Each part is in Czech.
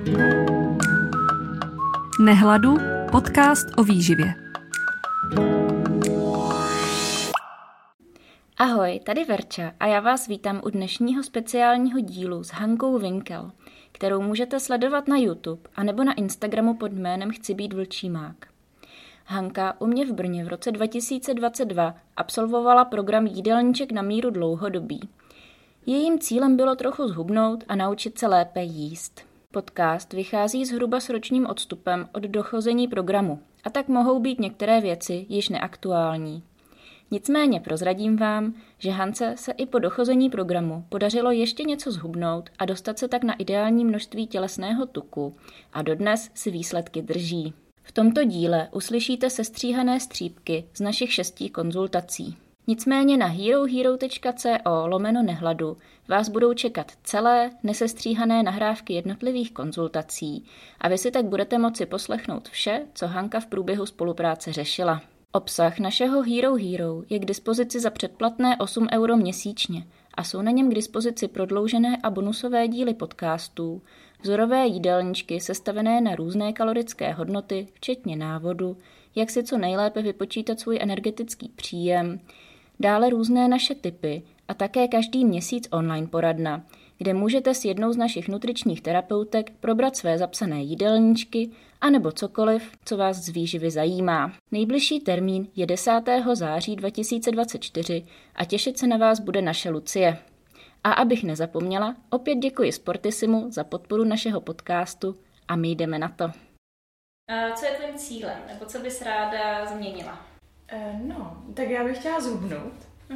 Nehladu, podcast o výživě. Ahoj, tady Verča a já vás vítám u dnešního speciálního dílu s Hankou Winkel, kterou můžete sledovat na YouTube anebo na Instagramu pod jménem Chci být vlčí mák. Hanka u mě v Brně v roce 2022 absolvovala program Jídelníček na míru dlouhodobý. Jejím cílem bylo trochu zhubnout a naučit se lépe jíst. Podcast vychází zhruba s ročním odstupem od dochození programu a tak mohou být některé věci již neaktuální. Nicméně prozradím vám, že Hance se i po dochození programu podařilo ještě něco zhubnout a dostat se tak na ideální množství tělesného tuku a dodnes si výsledky drží. V tomto díle uslyšíte sestříhané střípky z našich 6 konzultací. Nicméně na herohero.co/nehladu vás budou čekat celé nesestříhané nahrávky jednotlivých konzultací a vy si tak budete moci poslechnout vše, co Hanka v průběhu spolupráce řešila. Obsah našeho Hero Hero je k dispozici za předplatné 8 € měsíčně a jsou na něm k dispozici prodloužené a bonusové díly podcastů, vzorové jídelníčky sestavené na různé kalorické hodnoty, včetně návodu, jak si co nejlépe vypočítat svůj energetický příjem, dále různé naše tipy a také každý měsíc online poradna, kde můžete s jednou z našich nutričních terapeutek probrat své zapsané jídelníčky anebo cokoliv, co vás z výživy zajímá. Nejbližší termín je 10. září 2024 a těšit se na vás bude naše Lucie. A abych nezapomněla, opět děkuji Sportissimu za podporu našeho podcastu a my jdeme na to. A co je tvým cílem, nebo co bys ráda změnila? Tak já bych chtěla zhubnout,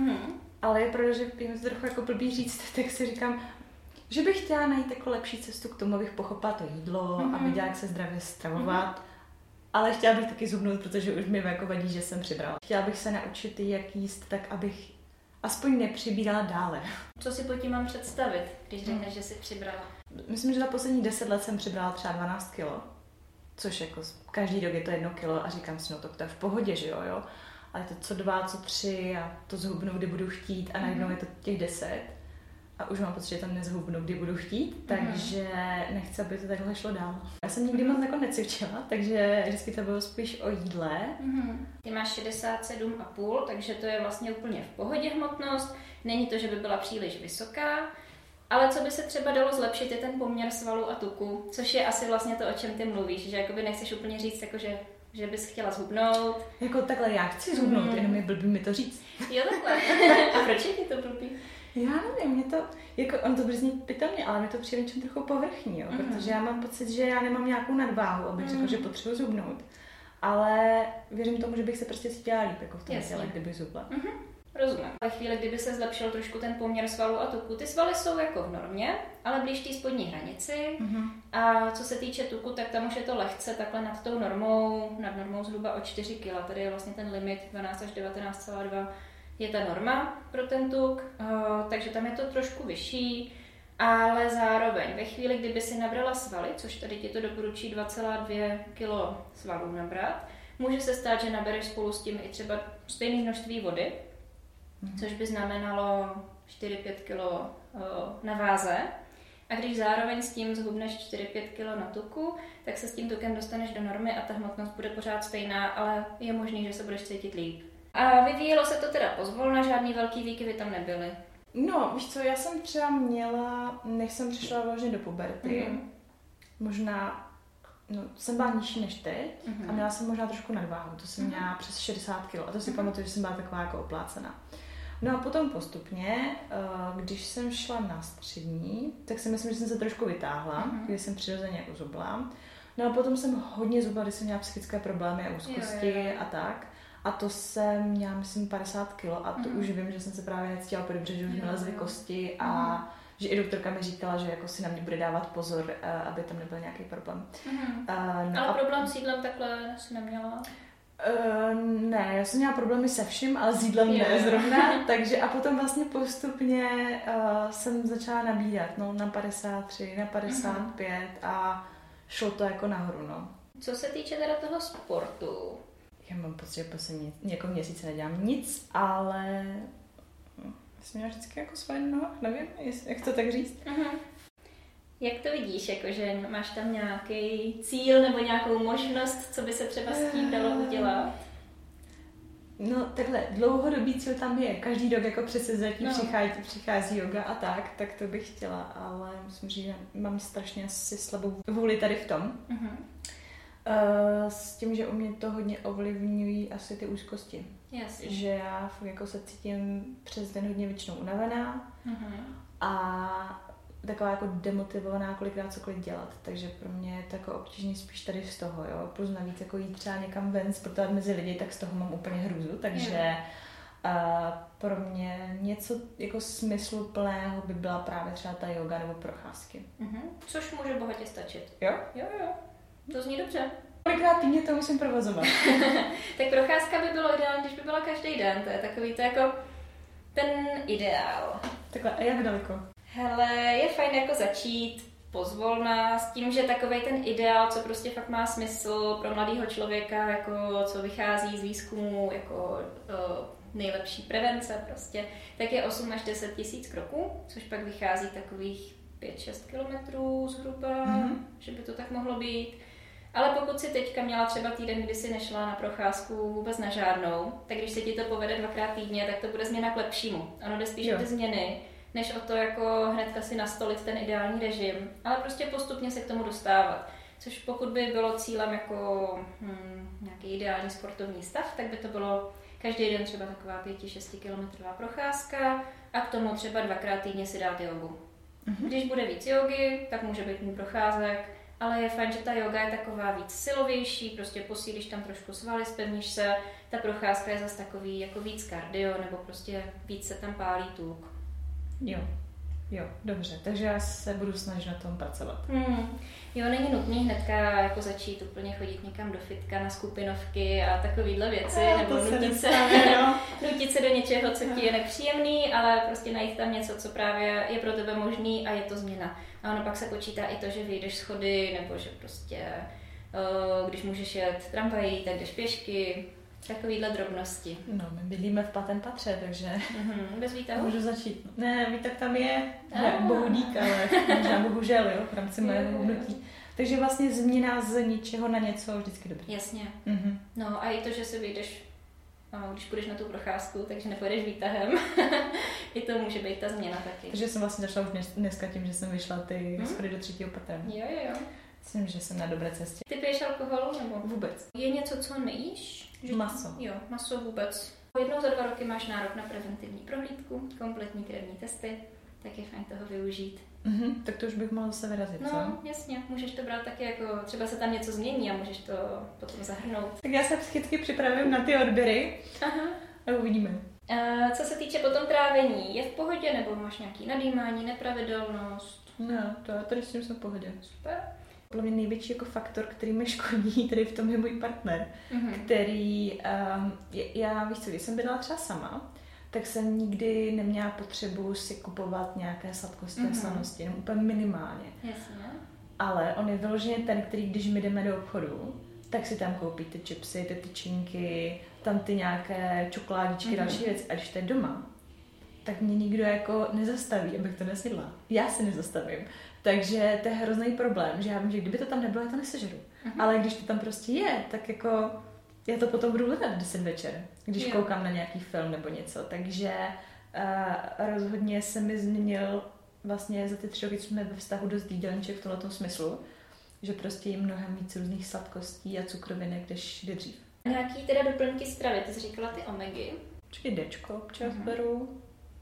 ale je pravda, že je mi to trochu jako blbý říct, tak si říkám, že bych chtěla najít jako lepší cestu k tomu, abych pochopila to jídlo a věděla, jak se zdravě stravovat, ale chtěla bych taky zhubnout, protože už mi jako vadí, že jsem přibrala. Chtěla bych se naučit, jak jíst, tak abych aspoň nepřibírala dále. Co si pod tím mám představit, když řekneš, že jsi přibrala? Myslím, že za poslední 10 let jsem přibrala třeba 12 kilo, což jako každý rok je to 1 kilo a říkám si, no to je v pohodě, že jo? Ale to co 2, co 3 a to zhubnu, kdy budu chtít a najednou je to těch 10 a už mám pocit, že tam nezhubnu, kdy budu chtít, takže nechci, aby to takhle šlo dál. Já jsem nikdy moc jako necvičila, takže vždycky to bylo spíš o jídle. Ty máš 67,5, takže to je vlastně úplně v pohodě hmotnost, není to, že by byla příliš vysoká, ale co by se třeba dalo zlepšit, je ten poměr svalů a tuku, což je asi vlastně to, o čem ty mluvíš, že jakoby nechceš úplně říct, že bys chtěla zhubnout. Jako takhle já chci zhubnout, jenom je blbý mi to říct. Jo, takhle. A proč je ti to blbý? Já nevím, mě to, jako on to brzní pitomně, ale mě to přijde něčem trochu povrchní, jo, protože já mám pocit, že já nemám nějakou nadváhu, abych řekla, že potřebuji zhubnout. Ale věřím tomu, že bych se prostě cítila líp jako v tom těle, kdybych zhubla. Rozumím. Ve chvíli, kdyby se zlepšil trošku ten poměr svalů a tuku, ty svaly jsou jako v normě, ale blíž té spodní hranici. A co se týče tuku, tak tam už je to lehce takhle nad tou normou, nad normou zhruba o 4 kg. Tady je vlastně ten limit 12 až 19,2 je ta norma pro ten tuk, takže tam je to trošku vyšší, ale zároveň ve chvíli, kdyby si nabrala svaly, což tady ti to doporučí 2,2 kg svalů nabrat, může se stát, že nabereš spolu s tím i třeba stejné množství vody, což by znamenalo 4-5 kg na váze. A když zároveň s tím zhubneš 4-5 kg na tuku, tak se s tím tukem dostaneš do normy a ta hmotnost bude pořád stejná, ale je možný, že se budeš cítit líp. A vyvíjelo se to teda pozvolna, žádný velký výkyvy tam nebyly. No, víš co, já jsem třeba měla, než jsem přišla vlastně do puberty, možná, jsem byla nižší než teď a měla jsem možná trošku nadváhu, to jsem měla přes 60 kg a to si pamatuju, že jsem byla taková jako oplácená. No a potom postupně, když jsem šla na střední, tak si myslím, že jsem se trošku vytáhla, když jsem přirozeně jako zubla. No a potom jsem hodně zubla, když jsem měla psychické problémy a úzkosti a tak. A to jsem měla, myslím, 50 kg a to už vím, že jsem se právě necítila dobře, že už měla zvykosti a že i doktorka mi říkala, že jako si na mě bude dávat pozor, aby tam nebyl nějaký problém. Ale problém s jídlem takhle si neměla? Ne, já jsem měla problémy se vším, ale s jídlem ne zrovna, takže a potom vlastně postupně jsem začala nabírat, na 53, na 55 a šlo to jako nahoru, Co se týče teda toho sportu? Já mám pocit, že poslední měsíce nedělám nic, ale jsem měla vždycky jako svoje noha, nevím, jak to tak říct. Jak to vidíš, jakože máš tam nějaký cíl nebo nějakou možnost, co by se třeba s tím dalo udělat? No takhle, dlouhodobý cíl tam je. Každý rok jako přesezatí přichází yoga a tak to bych chtěla, ale musím říct, že mám strašně asi slabou vůli tady v tom. S tím, že u mě to hodně ovlivňují asi ty úzkosti. Jasně. Že já jako se cítím přes den hodně většinou unavená a taková jako demotivovaná kolikrát cokoliv dělat, takže pro mě je to jako obtížný spíš tady z toho, jo, plus navíc jako jít třeba někam ven, sportovat mezi lidi, tak z toho mám úplně hrůzu, takže pro mě něco jako smysluplného by byla právě třeba ta yoga nebo procházky. Což může bohatě stačit. Jo? Jo. To zní dobře. Kolikrát týdně to musím provozovat? Tak procházka by bylo ideální, když by byla každý den, to je takový to jako ten ideál. Takhle, a jak daleko? Hele, je fajn jako začít pozvolna s tím, že takovej ten ideál, co prostě fakt má smysl pro mladého člověka, jako co vychází z výzkumu, jako nejlepší prevence prostě, tak je 8 až 10 tisíc kroků, což pak vychází takových 5-6 kilometrů zhruba, že by to tak mohlo být. Ale pokud si teďka měla třeba týden, kdy si nešla na procházku vůbec na žádnou, tak když se ti to povede 2x týdně, tak to bude změna k lepšímu. Ono jde spíš o ty změny, než o to jako hnedka si nastolit ten ideální režim, ale prostě postupně se k tomu dostávat. Což pokud by bylo cílem jako nějaký ideální sportovní stav, tak by to bylo každý den třeba taková 5-6 kilometrová procházka a k tomu třeba 2x týdně si dát jogu. Když bude víc jogy, tak může být méně procházek, ale je fajn, že ta yoga je taková víc silovější, prostě posílíš tam trošku svaly, zpevníš se, ta procházka je zase takový jako víc kardio, nebo prostě víc se tam pálí tuk. Jo, dobře, takže já se budu snažit na tom pracovat. Jo, není nutný hnedka jako začít úplně chodit někam do fitka na skupinovky a takovýhle věci, nebo nutit se do něčeho, co ti je nepříjemný, ale prostě najít tam něco, co právě je pro tebe možný a je to změna. A ono pak se počítá i to, že vyjdeš schody, nebo že prostě, když můžeš jet tramvají, tak jdeš pěšky, takovýhle drobnosti. No, my bydlíme v 5. patře, takže bez výtahu? Můžu začít. Ne, výtah tam je, bohu dík, ale možná bohužel, jo, v rámci mého hnutí. Takže vlastně změna z ničeho na něco vždycky dobrý. Jasně. No a i to, že si vyjdeš, když půjdeš na tu procházku, takže nepojedeš výtahem, i to může být ta změna taky. Takže jsem vlastně začala už dneska tím, že jsem vyšla ty schody do 3. patra. Jo. Myslím, že jsem na dobré cestě. Ty piješ alkoholu nebo? Vůbec. Je něco, co nejíš? Maso. Jo, maso vůbec. Jednou za 2 roky máš nárok na preventivní prohlídku, kompletní krevní testy, tak je fajn toho využít. Tak to už bych mohla zase vyrazit, no, co? No, jasně, můžeš to brát taky jako, třeba se tam něco změní a můžeš to potom zahrnout. Tak já se psychicky připravím na ty odběry a uvidíme. Co se týče potom trávení, je v pohodě nebo máš nějaký nadýmání, nepravidelnost? No, tady s tím jsem v pohodě. Super. Podle mě největší jako faktor, který mi škodí tady v tom, je můj partner, který, já víš co, když jsem bydlela třeba sama, tak jsem nikdy neměla potřebu si kupovat nějaké sladkosti a slanosti, jenom úplně minimálně. Jasně. Ale on je vyloženě ten, který, když my jdeme do obchodu, tak si tam koupí ty chipsy, ty tyčinky, tam ty nějaké čokoládičky, další věci. A když to je doma, tak mě nikdo jako nezastaví, abych to nesjedla. Já si nezastavím. Takže to je hrozný problém, že já vím, že kdyby to tam nebylo, já to nesežeru. Ale když to tam prostě je, tak jako já to potom budu hledat 10 večer, když koukám na nějaký film nebo něco. Takže rozhodně se mi změnil vlastně za ty 3 roky, co jsme ve vztahu dost jídelníček v tomto smyslu, že prostě je mnohem víc různých sladkostí a cukrovinek, než jde dřív. Nějaký teda doplňky stravy, ty jsi říkala ty omegy. Určitě Dčko občas beru,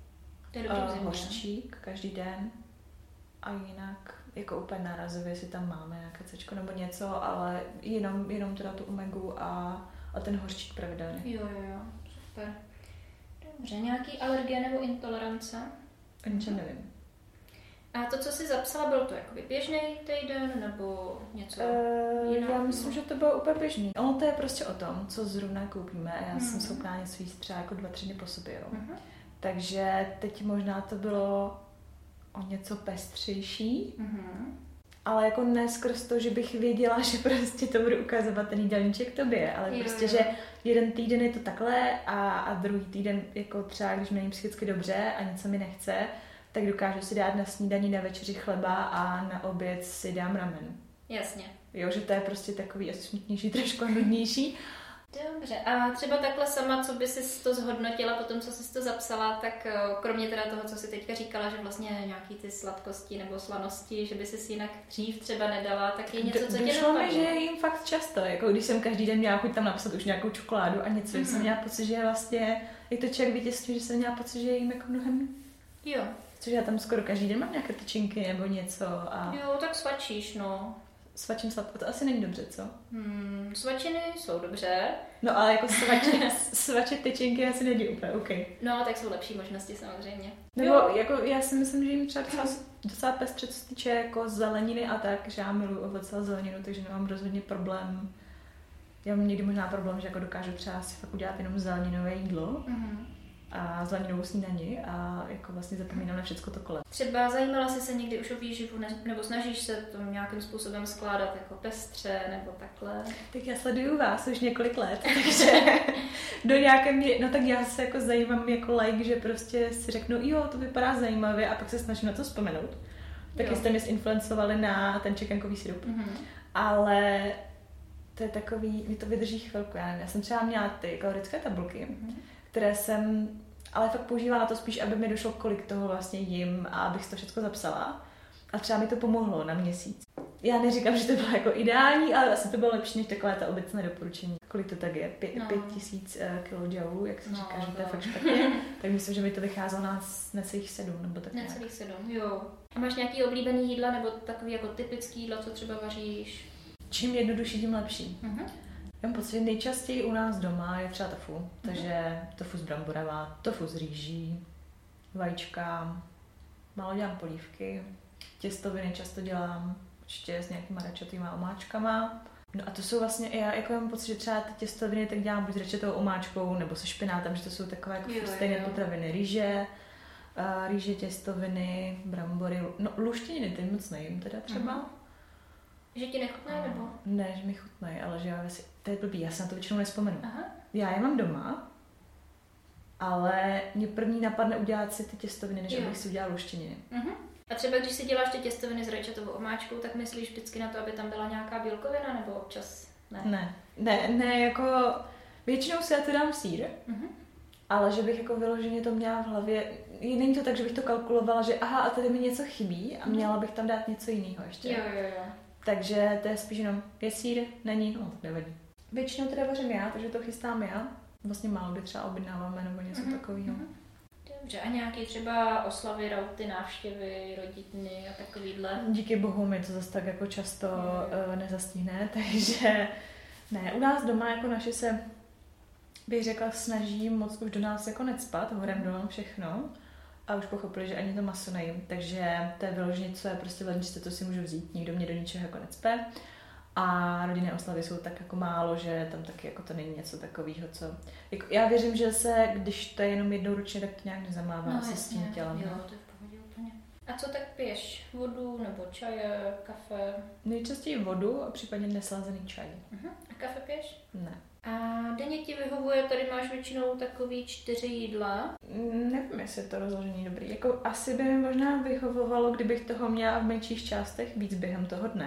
hořčík každý den a jinak jako úplně nárazově si tam máme nějaké Cčko nebo něco, ale jenom teda tu omegu a ten hořčík pravidelně. Jo, super. Dobře, nějaký alergie nebo intolerance? O ničem nevím. A to, co jsi zapsala, byl to jakoby běžný týden nebo něco jiného? Já myslím, že to bylo úplně běžný. Ono to je prostě o tom, co zrovna koupíme a já jsem schopná něco jíst třeba jako 2-3 dny po sobě. Jo. Takže teď možná to bylo o něco pestřejší, ale jako ne skrz to, že bych věděla, že prostě to budu ukazovat ten jídelníček tobě, ale prostě, že jeden týden je to takhle a druhý týden jako třeba, když mě není psychicky dobře a něco mi nechce, tak dokážu si dát na snídani, na večeři chleba a na oběd si dám ramen. Jasně. Jo, že to je prostě takový asi smutnější, trošku nudnější. Dobře. A třeba takhle sama, co by si to zhodnotila po tom, co jsi to zapsala, tak kromě teda toho, co jsi teďka říkala, že vlastně nějaký ty sladkosti nebo slanosti, že by si jinak dřív třeba nedala, tak je něco, co tě napadlo? Došlo mi, že jim fakt často, jako když jsem každý den měla chuť tam napsat už nějakou čokoládu a něco, jsem měla pocit, že vlastně, jak to člověk vytěstňuje, že jsem měla pocit, že jim jako mnohem. Jo. Což já tam skoro každý den mám nějaké tyčinky nebo něco a... Jo, tak svačíš, no. Svačím sladko, to asi není dobře, co? Svačiny jsou dobře. No ale jako svačit tyčinky asi není úplně OK. No, tak jsou lepší možnosti samozřejmě. Nebo jako já si myslím, že jim třeba docela pestře, co se týče jako zeleniny a tak, že já miluji ovoce a zeleninu, takže nemám rozhodně problém. Já mám někdy možná problém, že jako dokážu třeba si fakt udělat jenom zeleninové jídlo a zeleninovou snídani a jako vlastně zapomínám na všecko to kolem. Třeba zajímala jsi se někdy už o výživu, nebo snažíš se to nějakým způsobem skládat jako pestře nebo takhle? Tak já sleduju vás už několik let, takže do nějaké míry, no tak já se jako zajímám jako like, že prostě si řeknu, jo, to vypadá zajímavě a pak se snažím na to vzpomenout. Taky jste mě zinfluencovali na ten čekankový sirup. Ale to je takový, mi to vydrží chvilku, já nevím, já jsem třeba měla ty kalorické tabulky, které jsem ale fakt používala na to spíš, aby mi došlo, kolik toho vlastně jim a abych si to všechno zapsala. A třeba mi to pomohlo na měsíc. Já neříkám, že to bylo jako ideální, ale asi to bylo lepší než takové ta obecné doporučení. Kolik to tak je? 5000 kJ, jak se říká, že to je fakt špatně. Tak myslím, že mi to vycházelo na necelých 7 nebo tak nějak. Necelých 7, jo. A máš nějaký oblíbený jídla nebo takový jako typický jídla, co třeba vaříš? Čím jednodušší, tím lepší. Já mám pocit, že nejčastěji u nás doma je třeba tofu. Takže tofu z bramborama, tofu z rýží, vajíčka, málo dělám polívky, těstoviny často dělám, určitě s nějakýma rajčatýma omáčkama. No a to jsou vlastně, já jako mám pocit, že třeba ty těstoviny tak dělám buď s rajčatovou omáčkou nebo se špinátem, že to jsou takové jako stejné potraviny. Rýže, těstoviny, brambory, no luštěniny, ty moc nejím teda třeba. Že ti nechutnají nebo? Ne, že mi chutnají, ale že to je blbý, já se na to většinou nevzpomenu. Já je mám doma, ale mě první napadne udělat si ty těstoviny, než abych si udělala luštěniny. A třeba když si děláš ty těstoviny s rajčatovou omáčkou, tak myslíš vždycky na to, aby tam byla nějaká bílkovina, nebo občas ne? Ne, jako většinou si já to dám sýr, ale že bych jako vyloženě to měla v hlavě, není to tak, že bych to kalkulovala, že aha, a tady mi něco chybí a měla bych tam dát něco jiného ještě. Jo. Takže to je spíš jenom, je sýr, není, no tak nevadí. Většinou teda vařím já, takže to chystám já. Vlastně málo kdy třeba objednáváme nebo něco takového. Dobře, a nějaký třeba oslavy, rauty, návštěvy, rodiny a takovýhle? Díky bohu mi to zase tak jako často nezastihne, takže ne, u nás doma jako naši se, bych řekla, snaží moc už do nás jako necpat, horem dolem všechno. A už pochopili, že ani to maso nejím, takže to je vyloženě, co je prostě v ledničce, to si můžu vzít, nikdo mě do ničeho jako necpe. A rodinné oslavy jsou tak jako málo, že tam taky jako to není něco takového, co... Jako, já věřím, že se, když to je jenom jednou ročně, tak to nějak nezamává se s tím tělem. Jo, to je v pohodě úplně. A co tak piješ? Vodu nebo čaje, kafe? Nejčastěji vodu a případně neslazený čaj. A kafe piješ? Ne. A denně ti vyhovuje, tady máš většinou takový 4 jídla? Nevím, jestli je to rozložení dobrý. Jako asi by mi možná vyhovovalo, kdybych toho měla v menších částech víc během toho dne.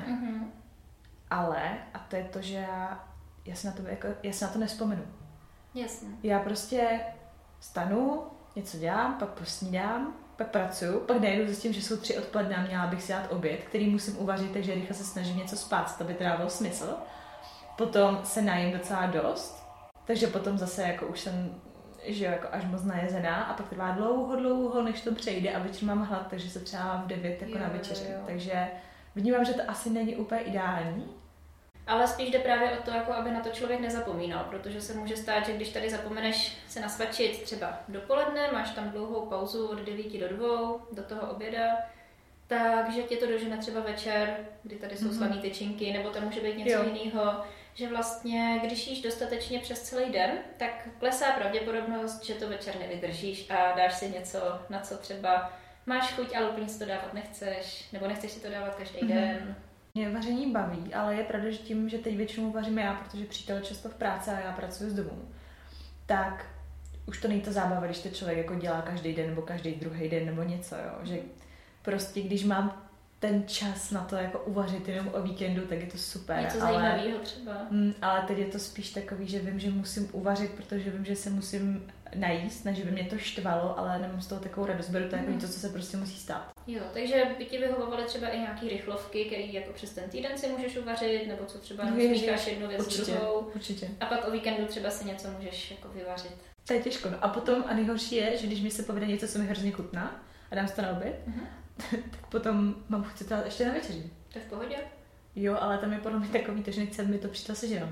Ale, a to je to, že já si na to nevzpomenu. Jasně. Já prostě stanu, něco dělám, pak posnídám, pak pracuju, pak najdu zjistím, že jsou 3 odpoledne a měla bych si dát oběd, který musím uvařit, takže rychle se snažím něco spát, aby to dávalo smysl. Potom se najím docela dost, takže potom zase jako už jsem, že jo, jako až moc najezená a pak trvá dlouho, než to přejde a večer mám hlad, takže se třeba v 9 jako na večeři. Takže vnímám, že to asi není úplně ideální. Ale spíš jde právě o to, jako aby na to člověk nezapomínal, protože se může stát, že když tady zapomeneš se nasvačit třeba dopoledne, máš tam dlouhou pauzu od 9 do 2, do toho oběda, takže tě to dožene třeba večer, kdy tady jsou slané tyčinky, nebo tam může být něco jiného, že vlastně, když jíš dostatečně přes celý den, tak klesá pravděpodobnost, že to večer nevydržíš a dáš si něco, na co třeba máš chuť, ale úplně si to dávat nechceš, nebo nechceš si to dávat každý den. Mě vaření baví, ale je pravda, že tím, že teď většinou vařím já, protože přítel často v práci a já pracuji z domu, tak už to není to zábava, když to člověk jako dělá každý den nebo každý druhý den nebo něco, jo. Že prostě když mám ten čas na to jako uvařit jenom o víkendu, tak je to super. Něco zajímavého třeba. Ale teď je to spíš takový, že vím, že musím uvařit, protože vím, že se musím najíst, ne, že by mě to štvalo, ale nemám z toho takovou radost, beru to jako něco, co se prostě musí stát. Jo, takže by ti vyhovovaly třeba i nějaký rychlovky, které jako přes ten týden si můžeš uvařit, nebo co třeba smícháš jednu věc druhou. Určitě. A pak o víkendu třeba si něco můžeš jako vyvařit. To je těžko. No. A potom a nejhorší je, že když mi se povede něco, co mi hrozně chutná a dám si to na oběd, tak potom mám chuť to dát ještě na večeři. To je v pohodě? Jo, ale tam je podle mě takový to, že nechce mi to přitom sežrat.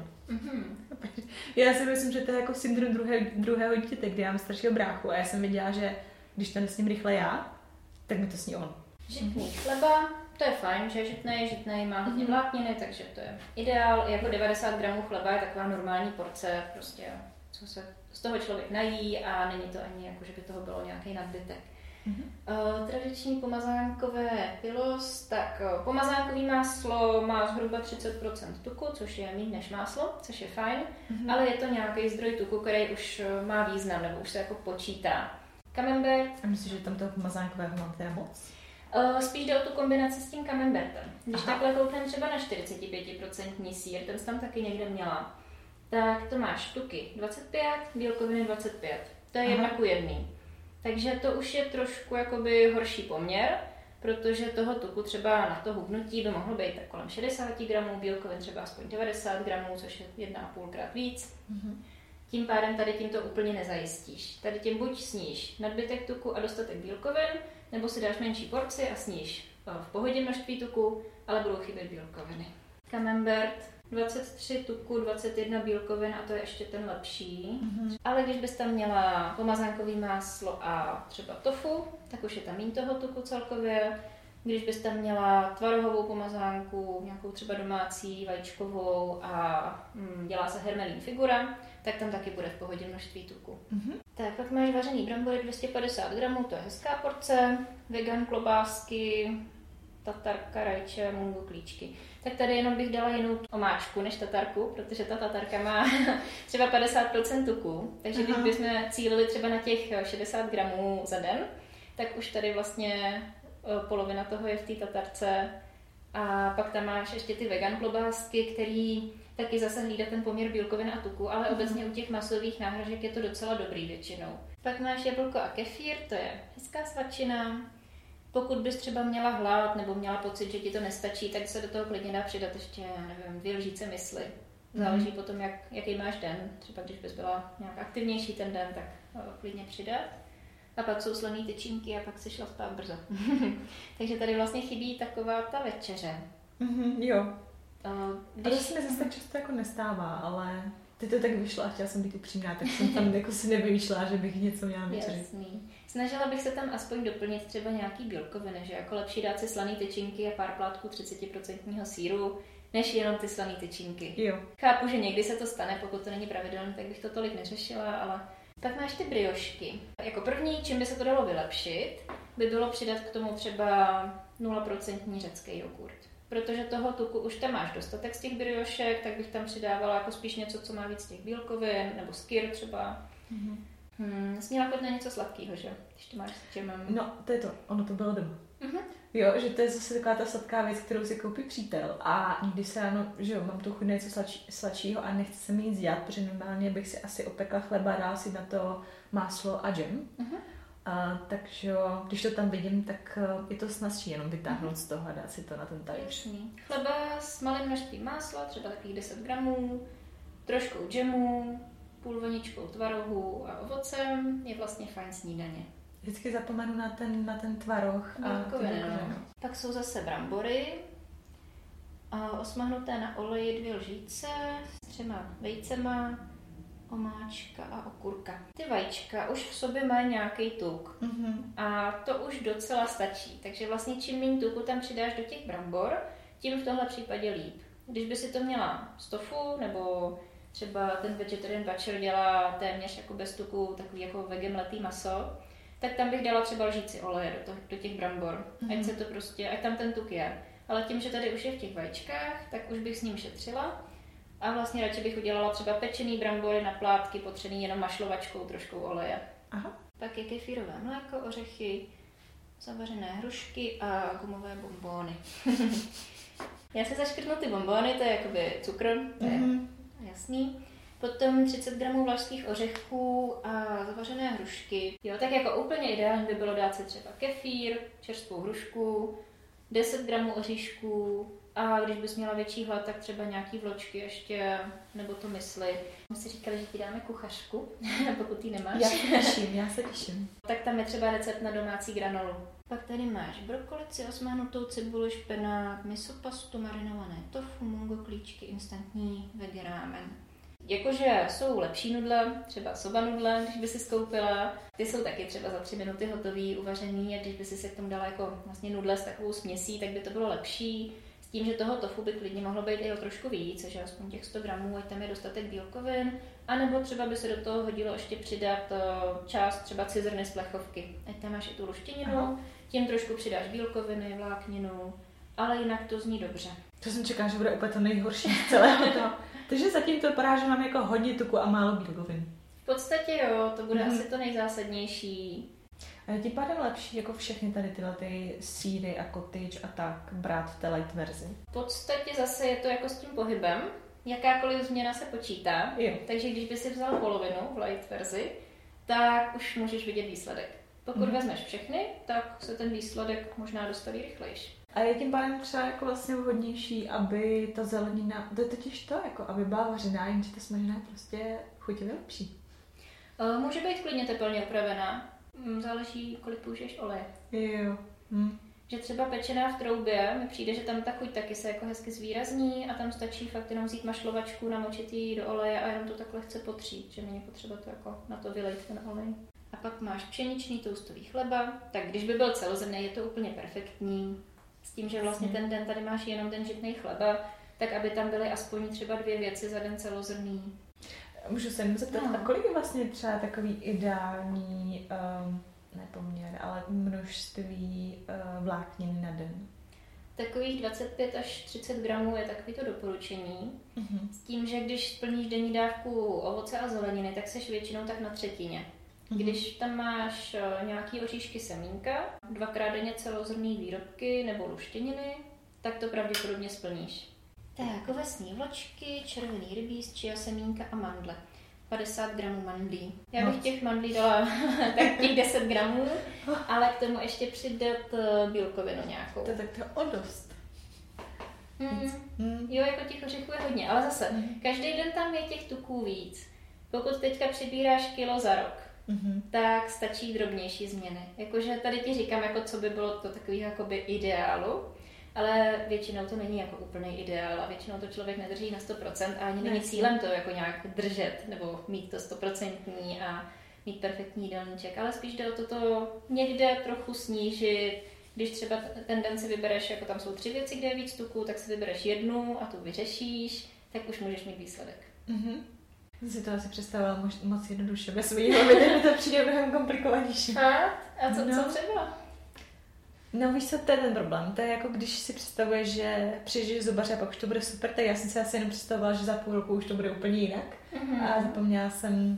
Já si myslím, že to je jako syndrom druhého dítěte, kdy já mám staršího bráchu a já jsem viděla, že když to nesním rychle já, tak mi to sní on. Žitný chleba, to je fajn, že žitnej má hodně vlákniny, takže to je ideál. Jako 90 gramů chleba je taková normální porce, prostě co se z toho člověk nají a není to ani jako, že by toho bylo nějaký nadbytek. Tradiční pomazánkové pylos, tak pomazánkový máslo má zhruba 30% tuku, což je méně než máslo, což je fajn, ale je to nějaký zdroj tuku, který už má význam, nebo už se jako počítá. Camembert. A myslíš, že tam toho pomazánkového mám teda moc? Spíš jde o tu kombinaci s tím camembertem. Když takhle koukneme třeba na 45% sýr, ten jsi tam taky někde měla, tak to máš tuky 25, bílkoviny 25. To je 1:1. Takže to už je trošku jakoby horší poměr, protože toho tuku třeba na to hubnutí by mohlo být tak kolem 60 gramů, bílkovin třeba aspoň 90 gramů, což je 1,5krát víc. Tím pádem tady tím to úplně nezajistíš. Tady tím buď sníš nadbytek tuku a dostatek bílkovin, nebo si dáš menší porci a sníš v pohodě množství tuku, ale budou chybět bílkoviny. Camembert 23 tuku, 21 bílkovin a to je ještě ten lepší. Ale když bys tam měla pomazánkový máslo a třeba tofu, tak už je tam méně toho tuku celkově. Když bys tam měla tvarohovou pomazánku, nějakou třeba domácí, vajíčkovou a dělá se hermelín figura, tak tam taky bude v pohodě množství tuku. Tak pak máš vařený brambory 250 gramů, to je hezká porce, vegan klobásky, tatarka, rajče, mungo, klíčky. Tak tady jenom bych dala jinou omáčku než tatarku, protože ta tatarka má třeba 50% tuku, takže když bychom cílili třeba na těch 60 gramů za den, tak už tady vlastně polovina toho je v té tatarce a pak tam máš ještě ty vegan klobásky, který taky zase hlídá ten poměr bílkovin a tuku, ale obecně u těch masových náhražek je to docela dobrý většinou. Pak máš jablko a kefír, to je hezká svačina. Pokud bys třeba měla hlad nebo měla pocit, že ti to nestačí, tak se do toho klidně dá přidat ještě, nevím, 2 lžíce mysli. Záleží potom, jaký máš den. Třeba když bys byla nějak aktivnější ten den, tak klidně přidat. A pak jsou slaný tyčinky a pak si šla spát brzo. Takže tady vlastně chybí taková ta večeře. Jo. To se mi zase tak často jako nestává, ale teď to tak vyšlo a chtěla jsem být upřímná, tak jsem tam jako si nevymýšlela, že bych něco měla večeři. Jasný. Snažila bych se tam aspoň doplnit třeba nějaký bílkoviny, že jako lepší dát si slaný tyčinky a pár plátků 30% sýru, než jenom ty slaný tyčinky. Jo. Chápu, že někdy se to stane, pokud to není pravidelné, tak bych to tolik neřešila, ale pak máš ty briošky. Jako první, čím by se to dalo vylepšit, by bylo přidat k tomu třeba 0% řecký jogurt. Protože toho tuku už tam máš dostatek z těch briošek, tak bych tam přidávala jako spíš něco, co má víc těch bílkovin, nebo skyr třeba. Směla chodit na něco sladkého, že? Když to máš s džemem. No, to je to. Ono to bylo doma. Jo, že to je zase taková ta sladká věc, kterou si koupí přítel. A někdy se ráno, že jo, mám tu chuť něco sladšího a nechci se mi nic dělat, protože normálně bych si asi opekla chleba, dala si na to máslo a džem. Takže jo, když to tam vidím, tak je to snazší jenom vytáhnout z toho a dát si to na ten talíř. Chleba s malým množstvím másla, třeba takových 10 gramů, troškou džemu, půl vaničkou tvarohu a ovocem je vlastně fajn snídaně. Vždycky zapomenu na ten tvaroh a no. Pak jsou zase brambory, osmahnuté na oleji 2 lžíce s 3 vejcema, omáčka a okurka. Ty vajíčka už v sobě mají nějaký tuk a to už docela stačí, takže vlastně čím méně tuku tam přidáš do těch brambor, tím v tomhle případě líp. Když by si to měla z tofu, nebo třeba ten vegetarian butcher dělá téměř jako bez tuku takový jako vegemletý maso, tak tam bych dala třeba lžíci oleje do těch brambor, ať tam ten tuk je. Ale tím, že tady už je v těch vajíčkách, tak už bych s ním šetřila A vlastně radši bych udělala třeba pečený brambory na plátky, potřený jenom mašlovačkou, troškou oleje. Aha. Pak je kefírové mléko, ořechy, zavařené hrušky a gumové bonbóny. Já si zaškrtnu ty bonbóny, to je jakoby cukr, to je jasný. Potom 30 gramů vlašských ořechů a zavařené hrušky. Jo, tak jako úplně ideální by bylo dát si třeba kefír, čerstvou hrušku, 10 gramů oříšků a když bys měla větší hlad, tak třeba nějaký vločky ještě, nebo to mysli. My si říkali, že ti dáme kuchařku, pokud ji nemáš. Já se těším. Tak tam je třeba recept na domácí granolu. Pak tady máš brokolici, osmánutou cibuli, špenát, miso pastu, marinované tofu, mungo klíčky, instantní vege ramen. Jakože jsou lepší nudle, třeba soba nudle, když by si skoupila. Ty jsou taky třeba za 3 minuty hotový, uvařený a když by si se k tomu dala jako vlastně nudle s takovou směsí, tak by to bylo lepší. S tím, že toho tofu by klidně mohlo být i o trošku víc, že aspoň těch 100 gramů, ať tam je dostatek bílkovin. A nebo třeba by se do toho hodilo ještě přidat část třeba cizrny z plechovky. Ať tam máš i tu luštěninu, tím trošku přidáš bílkoviny, vlákninu, ale jinak to zní dobře. To jsem čekala, že bude úplně to nejhorší z celého toho. Takže zatím to vypadá, že mám jako hodně tuku a málo bílkovin. V podstatě jo, to bude asi to nejzásadnější. A je tím pádem lepší jako všechny tady tyhle ty sýry a cottage a tak brát v té light verzi? V podstatě zase je to jako s tím pohybem. Jakákoliv změna se počítá. Jo. Takže když by si vzal polovinu v light verzi, tak už můžeš vidět výsledek. Pokud vezmeš všechny, tak se ten výsledek možná dostaví rychlejš. A je tím pádem třeba jako vlastně vhodnější, aby ta zelenina, to je totiž to, jako aby byla vařená, jenže ta smažená prostě chutivě lepší. Může být klidně tepelně upravená. Záleží, kolik použiješ oleje. Jo. Že třeba pečená v troubě, mi přijde, že tam ta chuť taky se jako hezky zvýrazní a tam stačí fakt jenom vzít mašlovačku, namočit ji do oleje a jenom to takhle chce potřít, že není potřeba to jako na to vylejt ten olej. A pak máš pšeničný toustový chleba, tak když by byl celozrnný, je to úplně perfektní. S tím, že vlastně ten den tady máš jenom ten žitný chleba, tak aby tam byly aspoň třeba 2 věci za den celozrnný. Můžu se jenom zeptat, a kolik je vlastně třeba takový ideální, ne poměr, ale množství vlákniny na den? Takových 25 až 30 gramů je takovýto doporučení. S tím, že když splníš denní dávku ovoce a zeleniny, tak seš většinou tak na 1/3. Když tam máš nějaký oříšky semínka, 2krát denně celozrnný výrobky nebo luštěniny, tak to pravděpodobně splníš. Tak, ovesní vločky, červený rybíz, chia semínka a mandle. 50 gramů mandlí. Já bych těch mandlí dala tak těch 10 gramů, ale k tomu ještě přidat bílkovinu nějakou. Tak to je o dost. Jo, jako těch ořechů je hodně, ale zase, každý den tam je těch tuků víc. Pokud teďka přibíráš kilo za rok, tak stačí drobnější změny. Jakože tady ti říkám, jako co by bylo to takový jakoby ideálu, ale většinou to není jako úplný ideál a většinou to člověk nedrží na 100% a ani není cílem to jako nějak držet nebo mít to 100% a mít perfektní jídelníček, ale spíš jde o to někde trochu snížit. Když třeba ten den si vybereš, jako tam jsou 3 věci, kde je víc tuků, tak si vybereš jednu a tu vyřešíš, tak už můžeš mít výsledek. Si to asi představila moc jednoduše bez svý hlavy, tak mi to přijde mnohem komplikovanější. A co třeba? No víš co, to je ten problém. To je jako když si představuješ, že přijdeš zubaře a pak už to bude super, tak já jsem si asi jenom představovala, že za půl roku už to bude úplně jinak. A zapomněla jsem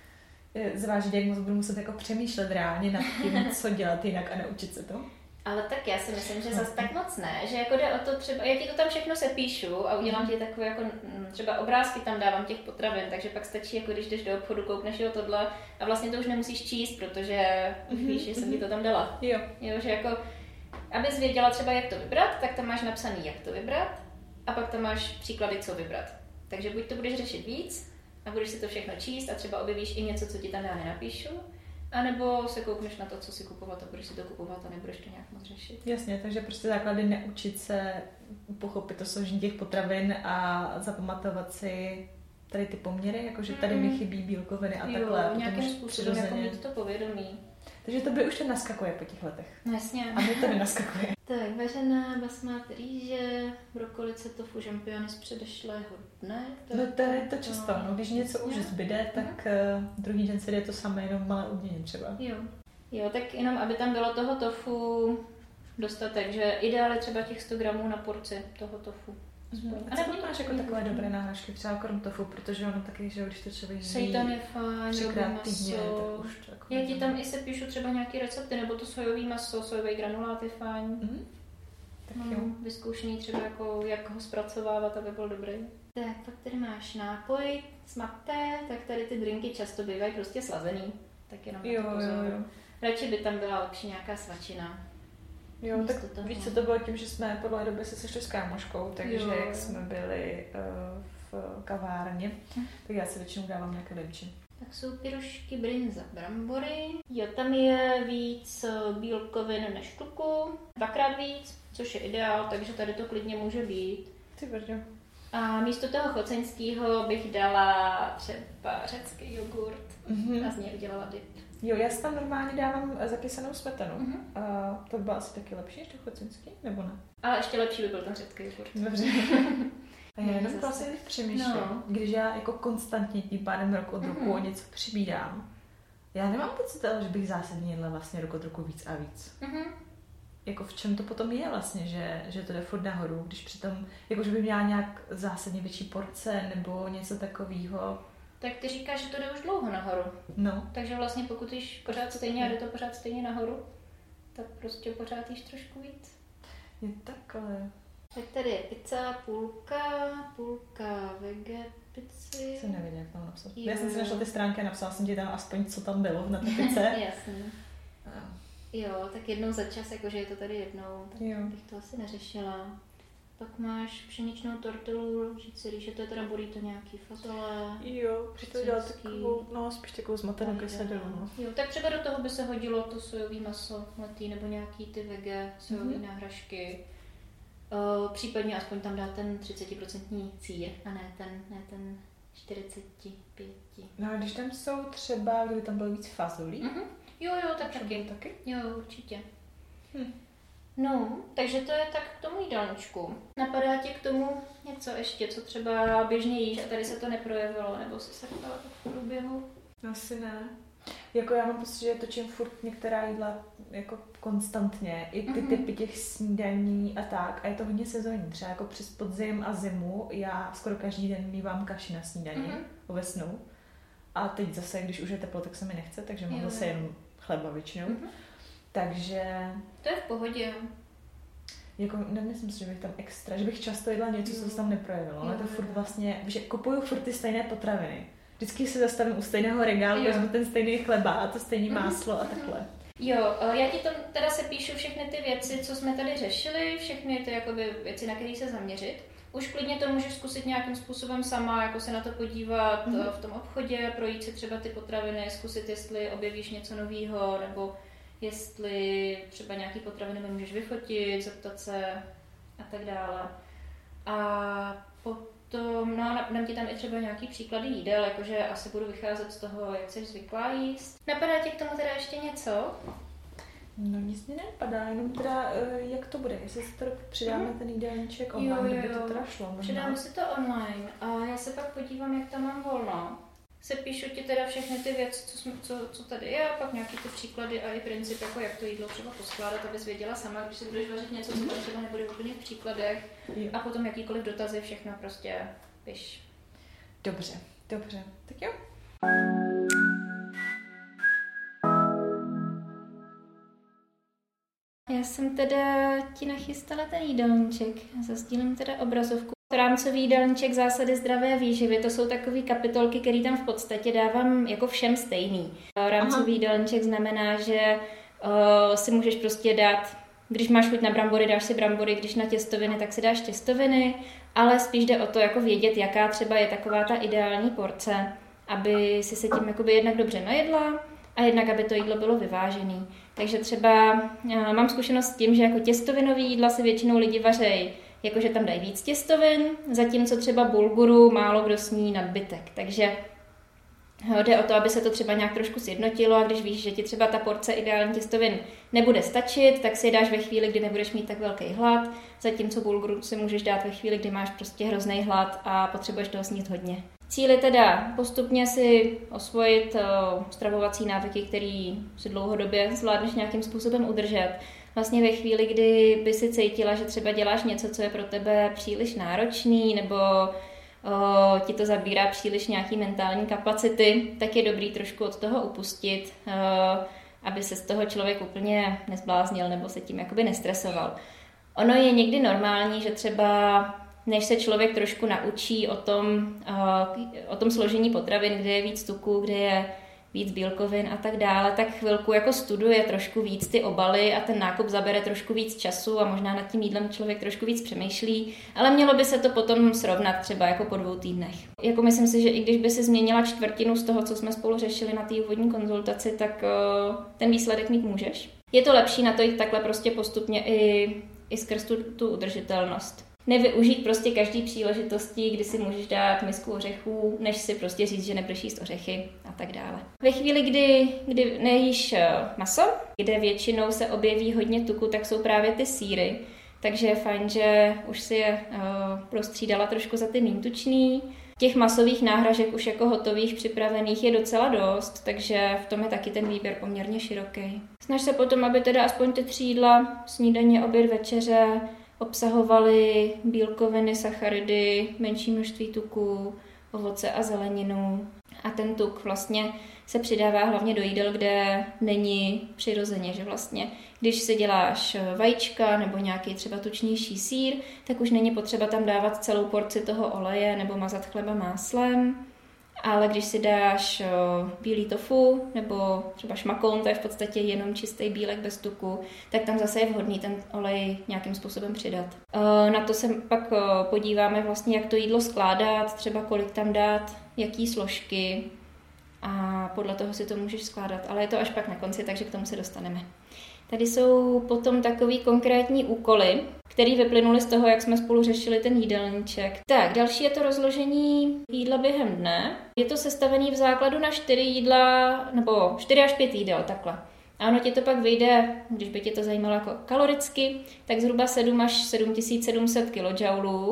zvážit, jak moc budu muset jako přemýšlet reálně nad tím, co dělat jinak a naučit se to. Ale tak já si myslím, že zase tak moc ne, že jako jde o to třeba, já ti to tam všechno sepíšu a udělám ti takové jako třeba obrázky tam dávám těch potravin, takže pak stačí, jako když jdeš do obchodu, koupneš jo tohle a vlastně to už nemusíš číst, protože víš, že jsem ti to tam dala. Jo, že jako, abys věděla třeba jak to vybrat, tak tam máš napsaný jak to vybrat a pak tam máš příklady co vybrat. Takže buď to budeš řešit víc a budeš si to všechno číst a třeba objevíš i něco, co ti tam já nenapíšu, a nebo se koukneš na to, co si kupovat a budeš si to kupovat a nebudeš to nějak moc řešit. Jasně, takže prostě základy neučit se pochopit to složení těch potravin a zapamatovat si tady ty poměry, jakože tady mi chybí bílkoviny a takhle. Jo, nějakým způsobem jako mít to povědomí. Takže to by už to naskakuje po těch letech. Jasně. A mě to nenaskakuje. Tak, vařená basmati rýže, brokolice, tofu, žampiony z předešlého dne. No to je to často, no, když něco už zbyde, tak druhý den se jde to samé, jenom malé odměně třeba. Jo, tak jenom, aby tam bylo toho tofu dostatek, že ideálně třeba těch 100 gramů na porci toho tofu. A nebo máš jako takové dobré náhražky, třeba krom tofu, protože ono taky, že když to člověk seitan je fajn, třikrát týdně, tak už to jako... Já ti tam i sepíšu třeba nějaký recepty, nebo to sojový maso, sojový granulát je fajn. Tak jo. Vyzkoušený třeba jako, jak ho zpracovávat, aby byl dobrý. Tak, pak tady máš nápoj z maté, tak tady ty drinky často bývají prostě slazený. Tak jenom jo. Radši by tam byla lepší nějaká svačina. Jo, tak víš, co to bylo tím, že jsme po dlouhé době se sešli s kámoškou, takže jak jsme byli v kavárně, tak já si většinou dávám nějaké limči. Tak jsou pyrošky, brinza, brambory. Jo, tam je víc bílkovin než tuku, 2x víc, což je ideál, takže tady to klidně může být. Ty brďo. A místo toho choceňského bych dala třeba řecký jogurt a z něj udělala dip. Jo, já si tam normálně dávám zakysanou smetanu. A to bylo asi taky lepší než to chocinský, nebo ne? Ale ještě lepší by byl ten řecký jogurt. Dobře. A já jenom vlastně přemýšlím, když já jako konstantně tím pádem rok od roku o něco přibírám. Já nemám pocit, že bych zásadně jedla vlastně rok od roku víc a víc. Jako v čem to potom je vlastně, že to jde furt nahoru, když přitom, jako že by měla nějak zásadně větší porce nebo něco takového. Tak ty říkáš, že to jde už dlouho nahoru. No. Takže vlastně pokud jíš pořád stejně a jde to pořád stejně nahoru, tak prostě pořád jíš trošku víc. Je takhle. Tak tady je pizza, půlka vege pici. Jsem nevěděla, jak tam napsat. Já jsem si našla ty stránky a napsala jsem ti tam aspoň, co tam bylo na té pice. Jasně. Jo, tak jednou za čas, jakože je to tady jednou, tak bych to asi neřešila. Pak máš pšeničnou tortilu, říci, že to je teda burrito nějaký fazole. Jo, že to dělá takovou, spíš takovou zmatenou kyselinu. Jo, tak třeba do toho by se hodilo to sojový maso letý, nebo nějaký ty vege, sojový náhražky. Případně aspoň tam dá ten 30% cír, a ne ten 45. No a když tam jsou třeba, kdyby tam bylo víc fazolí? Jo, tak taky. Jo, určitě. No, takže to je tak k tomu jídelníčku. Napadá tě k tomu něco ještě, co třeba běžně jíš a tady se to neprojevilo, nebo si se ptala v průběhu? Asi ne. Jako já mám pocit, že točím furt některá jídla jako konstantně, i ty typy těch snídaní a tak. A je to hodně sezónní. Třeba jako přes podzim a zimu já skoro každý den mívám kaši na snídaní, ovesnou. A teď zase, když už je teplo, tak se mi nechce, takže mám zase jenom chleba většinou. Takže... To je v pohodě. Jako nemyslím si, že bych tam extra, že bych často jedla něco, co se tam neprojevilo. Ale to furt vlastně, že kupuju furt ty stejné potraviny. Vždycky se zastavím u stejného regálu, vezmu ten stejný chleba a to stejné máslo a takhle. Jo, já ti tam teda se píšu všechny ty věci, co jsme tady řešili, všechny ty jakoby věci, na které se zaměřit. Už klidně to můžeš zkusit nějakým způsobem sama, jako se na to podívat v tom obchodě, projít si třeba ty potraviny, zkusit, jestli objevíš něco nového, nebo jestli třeba nějaký potraviny můžeš vyfotit, zeptat se a tak dále. A potom, dám ti tam i třeba nějaký příklady jídel, jakože asi budu vycházet z toho, jak jsi zvyklá jíst. Napadá ti k tomu teda ještě něco? No nic mi nenapadá, jenom teda jak to bude, jestli si to přidáme ten jídelníček online, kdyby to teda šlo možná. Přidáme si to online a já se pak podívám, jak tam mám volno. Sepíšu ti teda všechny ty věci, co tady je, a pak nějaký ty příklady a i princip, jako jak to jídlo třeba poskládat, abys věděla sama, když si budeš vařit něco, co tam třeba nebude úplně v příkladech. A potom jakýkoliv dotazy, všechno prostě piš. Dobře, tak jo. Já jsem teda ti nachystala ten jídelníček. Zasdílím teda obrazovku. Rámcový jídelníček zásady zdravé výživy, to jsou takové kapitolky, které tam v podstatě dávám jako všem stejný. Rámcový jídelníček znamená, že si můžeš prostě dát, když máš chuť na brambory, dáš si brambory, když na těstoviny, tak si dáš těstoviny, ale spíš jde o to jako vědět, jaká třeba je taková ta ideální porce, aby si se tím jakoby jednak dobře najedla a jednak, aby to jídlo bylo vyvážené. Takže třeba mám zkušenost s tím, že jako těstovinový jídla si většinou lidi vařejí, jakože tam dají víc těstovin, zatímco třeba bulguru málo kdo sní nadbytek. Takže jde o to, aby se to třeba nějak trošku sjednotilo, a když víš, že ti třeba ta porce ideální těstovin nebude stačit, tak si je dáš ve chvíli, kdy nebudeš mít tak velký hlad, zatímco bulguru si můžeš dát ve chvíli, kdy máš prostě hrozný hlad a potřebuješ toho sníst hodně. Cíl je teda postupně si osvojit stravovací návyky, který si dlouhodobě zvládneš nějakým způsobem udržet. vlastně ve chvíli, kdy by si cítila, že třeba děláš něco, co je pro tebe příliš náročný, nebo ti to zabírá příliš nějaký mentální kapacity, tak je dobrý trošku od toho upustit, aby se z toho člověk úplně nezbláznil nebo se tím jakoby nestresoval. Ono je někdy normální, že třeba než se člověk trošku naučí o tom složení potravin, kde je víc tuku, kde je víc bílkovin a tak dále, tak chvilku jako studuje trošku víc ty obaly a ten nákup zabere trošku víc času a možná nad tím jídlem člověk trošku víc přemýšlí, ale mělo by se to potom srovnat třeba jako po 2 týdnech. Jako myslím si, že i když by si změnila čtvrtinu z toho, co jsme spolu řešili na té úvodní konzultaci, tak ten výsledek mít můžeš. Je to lepší na to jít takhle prostě postupně i skrz tu udržitelnost. Nevyužít prostě každý příležitosti, kdy si můžeš dát misku ořechů, než si prostě říct, že nebudeš jíst ořechy a tak dále. Ve chvíli, kdy nejíš maso, kde většinou se objeví hodně tuku, tak jsou právě ty sýry. Takže je fajn, že už si je prostřídala trošku za ty méně tučný. Těch masových náhražek už jako hotových, připravených je docela dost, takže v tom je taky ten výběr poměrně široký. Snaž se potom, aby teda aspoň ty 3 jídla, snídaně, oběd, večeře, obsahovaly bílkoviny, sacharidy, menší množství tuku, ovoce a zeleninu. A ten tuk vlastně se přidává hlavně do jídel, kde není přirozeně, že vlastně, když si děláš vajíčka nebo nějaký třeba tučnější sýr, tak už není potřeba tam dávat celou porci toho oleje nebo mazat chleba máslem. Ale když si dáš bílý tofu nebo třeba šmakoun, to je v podstatě jenom čistý bílek bez tuku, tak tam zase je vhodný ten olej nějakým způsobem přidat. Na to se pak podíváme vlastně, jak to jídlo skládat, třeba kolik tam dát, jaký složky a podle toho si to můžeš skládat. Ale je to až pak na konci, takže k tomu se dostaneme. Tady jsou potom takový konkrétní úkoly, které vyplynuly z toho, jak jsme spolu řešili ten jídelníček. Tak, další je to rozložení jídla během dne. Je to sestavený v základu na 4 jídla, nebo 4 až 5 jídel, takhle. A ono ti to pak vyjde, když by tě to zajímalo jako kaloricky, tak zhruba 7 až 7700 kJ,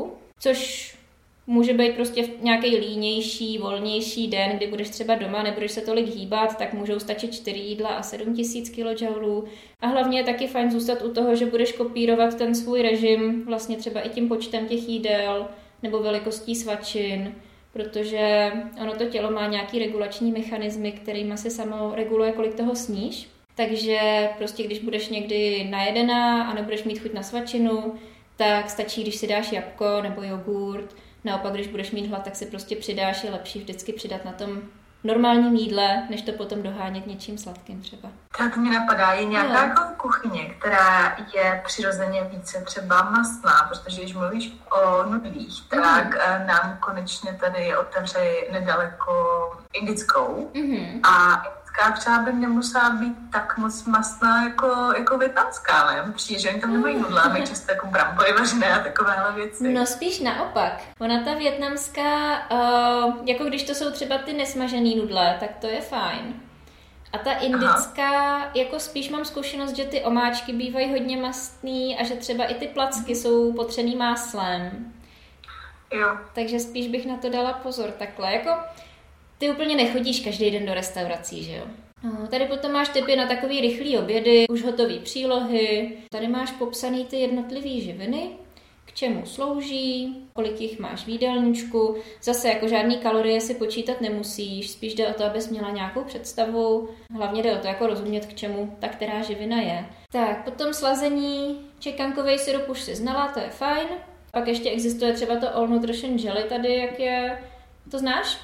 což může být prostě nějaký línější, volnější den, kdy budeš třeba doma, nebudeš se tolik hýbat, tak můžou stačit 4 jídla a 7000 kJ. A hlavně je taky fajn zůstat u toho, že budeš kopírovat ten svůj režim, vlastně třeba i tím počtem těch jídel nebo velikostí svačin, protože ono to tělo má nějaký regulační mechanismy, kterými se samo reguluje, kolik toho sníš. Takže prostě když budeš někdy najedená a nebudeš mít chuť na svačinu, tak stačí, když si dáš jabko nebo jogurt. Naopak, když budeš mít hlad, tak si prostě přidáš, je lepší vždycky přidat na tom normálním jídle, než to potom dohánět něčím sladkým třeba. Tak mě napadá, je nějaká jako kuchyně, která je přirozeně více třeba mastná, protože když mluvíš o nudlích, tak nám konečně tady otevřeli nedaleko indickou a třeba by nemusela být tak moc mastná jako vietnamská, ne? Přijde, že oni tam nemají nudla, mají často jako brambory vařené a takovéhle věci. No spíš naopak. Ona ta vietnamská, jako když to jsou třeba ty nesmažený nudle, tak to je fajn. A ta indická, jako spíš mám zkušenost, že ty omáčky bývají hodně mastný a že třeba i ty placky jsou potřený máslem. Jo. Takže spíš bych na to dala pozor takhle, jako ty úplně nechodíš každý den do restaurací, že jo? No, tady potom máš tipy na takový rychlý obědy, už hotový přílohy. Tady máš popsaný ty jednotlivý živiny, k čemu slouží, kolik jich máš v jídelníčku. Zase jako žádný kalorie si počítat nemusíš, spíš jde o to, abys měla nějakou představu. Hlavně jde o to, jako rozumět, k čemu ta která živina je. Tak, potom slazení, čekankový syrup už si znala, to je fajn. Pak ještě existuje třeba to All Nutrition Jelly tady, jak je... To znáš?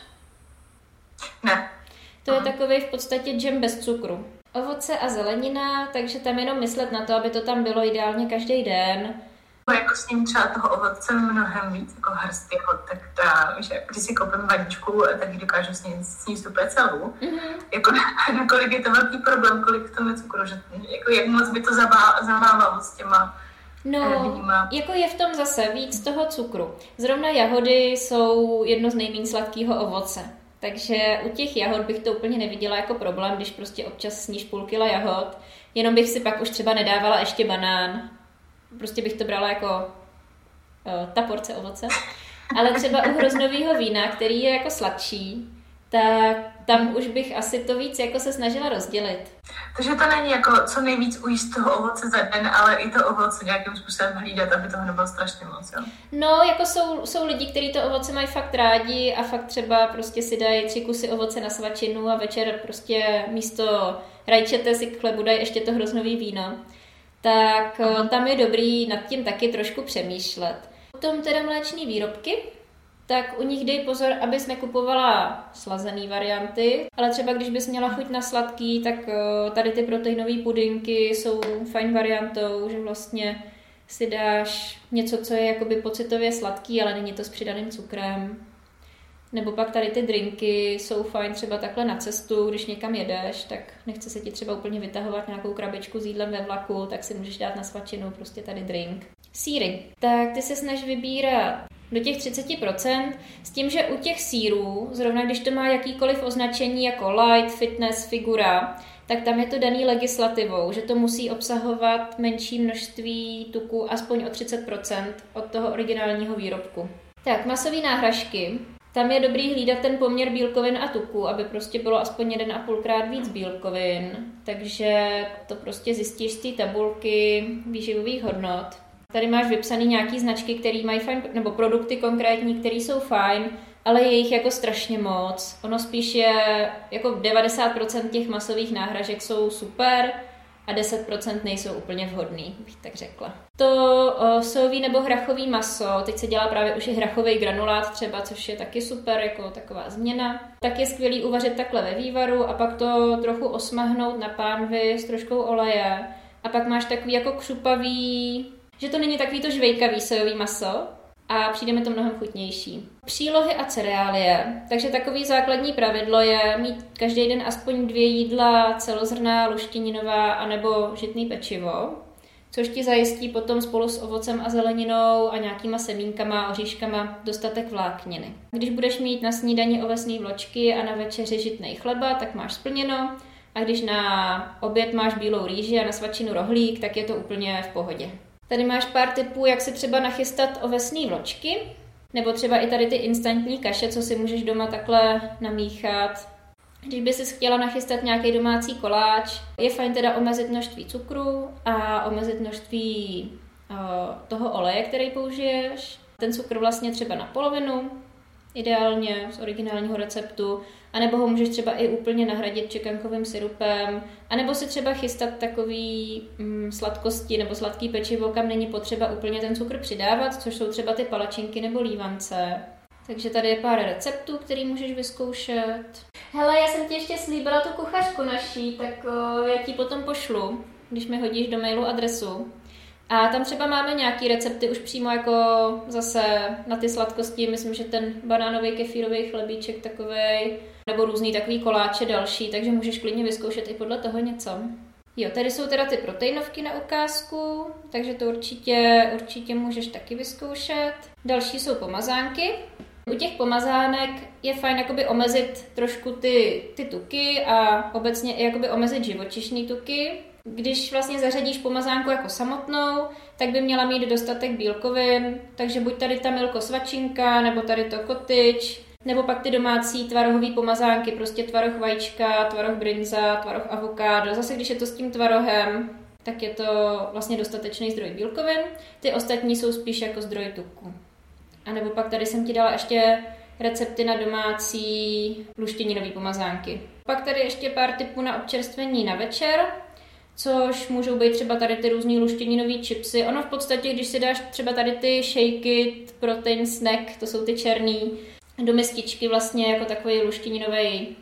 Ne. To je takový v podstatě džem bez cukru. Ovoce a zelenina, takže tam jenom myslet na to, aby to tam bylo ideálně každý den. Jako s ním třeba toho ovoce mnohem víc, jako hrst tak ta, že když si koupím vaničku, tak ji dokážu sníst úplně celou. Jako nakolik je to velký problém, kolik to je cukru, že jako jak moc by to zamávalo s těma. No, jako je v tom zase víc toho cukru. Zrovna jahody jsou jedno z nejméně sladkého ovoce. Takže u těch jahod bych to úplně neviděla jako problém, když prostě občas sníš půl kila jahod. Jenom bych si pak už třeba nedávala ještě banán. Prostě bych to brala jako ta porce ovoce. Ale třeba u hroznového vína, který je jako sladší, tak tam už bych asi to víc jako se snažila rozdělit. Takže to není jako co nejvíc ujíst toho ovoce za den, ale i to ovoce nějakým způsobem hlídat, aby toho nebylo strašně moc, jo? No, jako jsou lidi, kteří to ovoce mají fakt rádi a fakt třeba prostě si dají 3 kusy ovoce na svačinu a večer prostě místo rajčete si k chlebu dají ještě to hroznový víno. Tak tam je dobrý nad tím taky trošku přemýšlet. Potom teda mléčné výrobky, tak u nich dej pozor, abys nekupovala slazený varianty, ale třeba když bys měla chuť na sladký, tak tady ty proteinové pudinky jsou fajn variantou, že vlastně si dáš něco, co je jakoby pocitově sladký, ale není to s přidaným cukrem. Nebo pak tady ty drinky jsou fajn třeba takhle na cestu, když někam jedeš, tak nechce se ti třeba úplně vytahovat nějakou krabičku s jídlem ve vlaku, tak si můžeš dát na svačinu prostě tady drink. Sýry. Tak ty se snaž vybírat do těch 30%, s tím, že u těch sýrů, zrovna když to má jakýkoliv označení jako light, fitness, figura, tak tam je to daný legislativou, že to musí obsahovat menší množství tuku, aspoň o 30% od toho originálního výrobku. Tak, masové náhražky. Tam je dobrý hlídat ten poměr bílkovin a tuku, aby prostě bylo aspoň 1,5krát víc bílkovin. Takže to prostě zjistíš z té tabulky výživových hodnot. Tady máš vypsaný nějaký značky, které mají fajn, nebo produkty konkrétní, které jsou fajn, ale je jich jako strašně moc. Ono spíš je, jako 90% těch masových náhražek jsou super a 10% nejsou úplně vhodný, bych tak řekla. To sojový nebo hrachový maso, teď se dělá právě už i hrachový granulát třeba, což je taky super, jako taková změna. Tak je skvělý uvařit takhle ve vývaru a pak to trochu osmahnout na pánvi s troškou oleje. A pak máš takový jako křupavý, že to není takový to žvejkavý sojový maso a přijde mi to mnohem chutnější. Přílohy a cereálie. Takže takový základní pravidlo je mít každý den aspoň 2 jídla celozrnná, luštininová anebo žitný pečivo, což ti zajistí potom spolu s ovocem a zeleninou a nějakýma semínkama, oříškama dostatek vlákniny. Když budeš mít na snídani ovesné vločky a na večeři žitnej chleba, tak máš splněno. A když na oběd máš bílou rýži a na svačinu rohlík, tak je to úplně v pohodě. Tady máš pár tipů, jak si třeba nachystat ovesné vločky, nebo třeba i tady ty instantní kaše, co si můžeš doma takhle namíchat. Když by si chtěla nachystat nějaký domácí koláč, je fajn teda omezit množství cukru a omezit množství toho oleje, který použiješ. Ten cukr vlastně třeba na polovinu, ideálně z originálního receptu, anebo ho můžeš třeba i úplně nahradit čekankovým syrupem, anebo si třeba chystat takový sladkosti nebo sladký pečivo, kam není potřeba úplně ten cukr přidávat, což jsou třeba ty palačinky nebo lívance. Takže tady je pár receptů, který můžeš vyzkoušet. Hele, já jsem ti ještě slíbila tu kuchařku naší, tak já ti potom pošlu, když mi hodíš do mailu adresu. A tam třeba máme nějaký recepty už přímo jako zase na ty sladkosti, myslím, že ten banánový kefírový chlebíček takovej, nebo různý takový koláče další, takže můžeš klidně vyzkoušet i podle toho něco. Jo, tady jsou teda ty proteinovky na ukázku, takže to určitě můžeš taky vyzkoušet. Další jsou pomazánky. U těch pomazánek je fajn jakoby omezit trošku ty tuky a obecně i jakoby omezit živočišní tuky. Když vlastně zařadíš pomazánku jako samotnou, tak by měla mít dostatek bílkovin, takže buď tady ta milko svačinka, nebo tady to kotyč, nebo pak ty domácí tvarohové pomazánky, prostě tvaroh vajíčka, tvaroh brynza, tvaroh avokádo. Zase když je to s tím tvarohem, tak je to vlastně dostatečný zdroj bílkovin. Ty ostatní jsou spíš jako zdroj tuku. A nebo pak tady jsem ti dala ještě recepty na domácí luštěninové pomazánky. Pak tady ještě pár tipů na občerstvení na večer, což můžou být třeba tady ty různý luštěninové chipsy. Ono v podstatě, když si dáš třeba tady ty shake it, protein snack, to jsou ty černý, do mističky vlastně jako takový luštěninový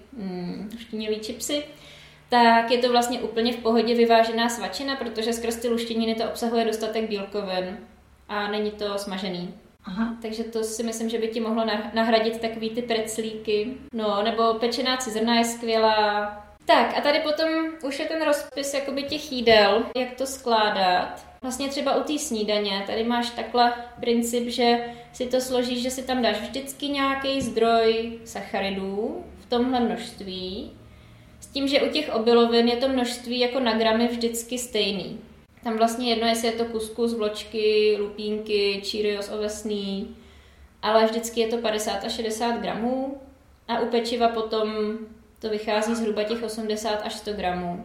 chipsy, tak je to vlastně úplně v pohodě vyvážená svačina, protože skrz ty luštěniny to obsahuje dostatek bílkovin a není to smažený. Aha. Takže to si myslím, že by ti mohlo nahradit takový ty preclíky. No, nebo pečená cizrna je skvělá. Tak a tady potom už je ten rozpis jakoby těch jídel, jak to skládat. Vlastně třeba u té snídaně, tady máš takhle princip, že si to složíš, že si tam dáš vždycky nějaký zdroj sacharidů v tomhle množství. S tím, že u těch obilovin je to množství jako na gramy vždycky stejný. Tam vlastně jedno, jestli je to kuskus, vločky, lupínky, Cheerios ovesný, ale vždycky je to 50 až 60 gramů. a u pečiva potom to vychází zhruba těch 80 až 100 gramů.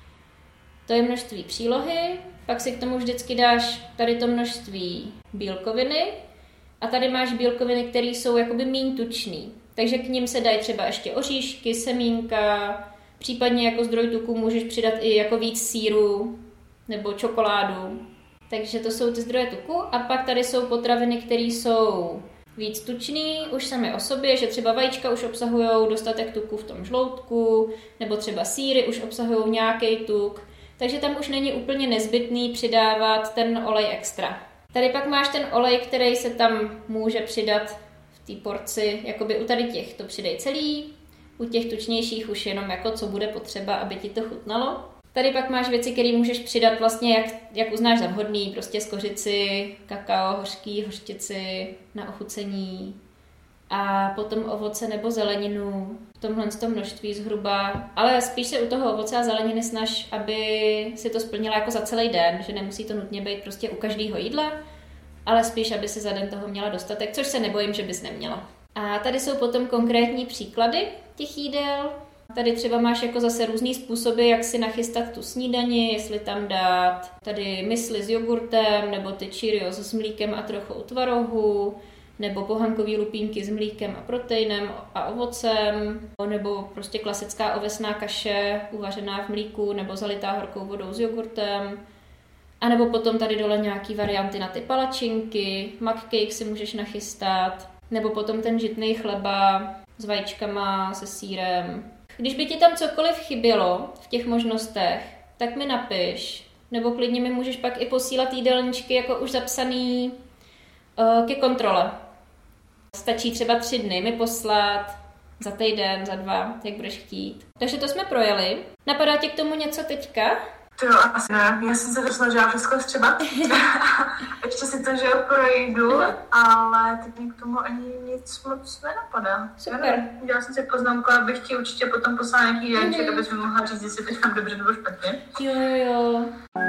To je množství přílohy, pak si k tomu vždycky dáš tady to množství bílkoviny a tady máš bílkoviny, které jsou jakoby míň tučný. Takže k nim se dají třeba ještě oříšky, semínka, případně jako zdroj tuku můžeš přidat i jako víc sýru nebo čokoládu. Takže to jsou ty zdroje tuku a pak tady jsou potraviny, které jsou víc tučný už sami o sobě, že třeba vajíčka už obsahují dostatek tuku v tom žloutku, nebo třeba sýry už obsahují nějaký tuk, takže tam už není úplně nezbytný přidávat ten olej extra. Tady pak máš ten olej, který se tam může přidat v té porci, jakoby u tady těch to přidej celý, u těch tučnějších už jenom jako co bude potřeba, aby ti to chutnalo. Tady pak máš věci, které můžeš přidat vlastně, jak uznáš za vhodný, prostě z kořici, kakao, hořký, hořčici na ochucení a potom ovoce nebo zeleninu v tomhle množství zhruba, ale spíš se u toho ovoce a zeleniny snaž, aby si to splnila jako za celý den, že nemusí to nutně být prostě u každého jídla, ale spíš, aby si za den toho měla dostatek, což se nebojím, že bys neměla. A tady jsou potom konkrétní příklady těch jídel. Tady třeba máš jako zase různý způsoby, jak si nachystat tu snídani, jestli tam dát tady mysli s jogurtem, nebo ty Cheerios s mlíkem a trochu tvarohu, nebo pohankový lupínky s mlíkem a proteinem a ovocem, nebo prostě klasická ovesná kaše uvařená v mlíku nebo zalitá horkou vodou s jogurtem. A nebo potom tady dole nějaký varianty na ty palačinky, mug-cake si můžeš nachystat, nebo potom ten žitný chleba s vajíčkama, se sýrem. Když by ti tam cokoliv chybělo v těch možnostech, tak mi napiš, nebo klidně mi můžeš pak i posílat jídelníčky jako už zapsaný ke kontrole. Stačí třeba 3 dny mi poslat, za týden, za 2, jak budeš chtít. Takže to jsme projeli. Napadá tě k tomu něco teďka? To jo, asi ne. Já jsem se to snažila všechno třeba. Ještě si to, že projdu, ale teď mi k tomu ani nic moc nenapadá. Super. Udělala jsem si poznámku, abych ti určitě potom poslala nějaký jídelníček, abys mi mohla říct, jestli teď mám dobře nebo špatně. Jo.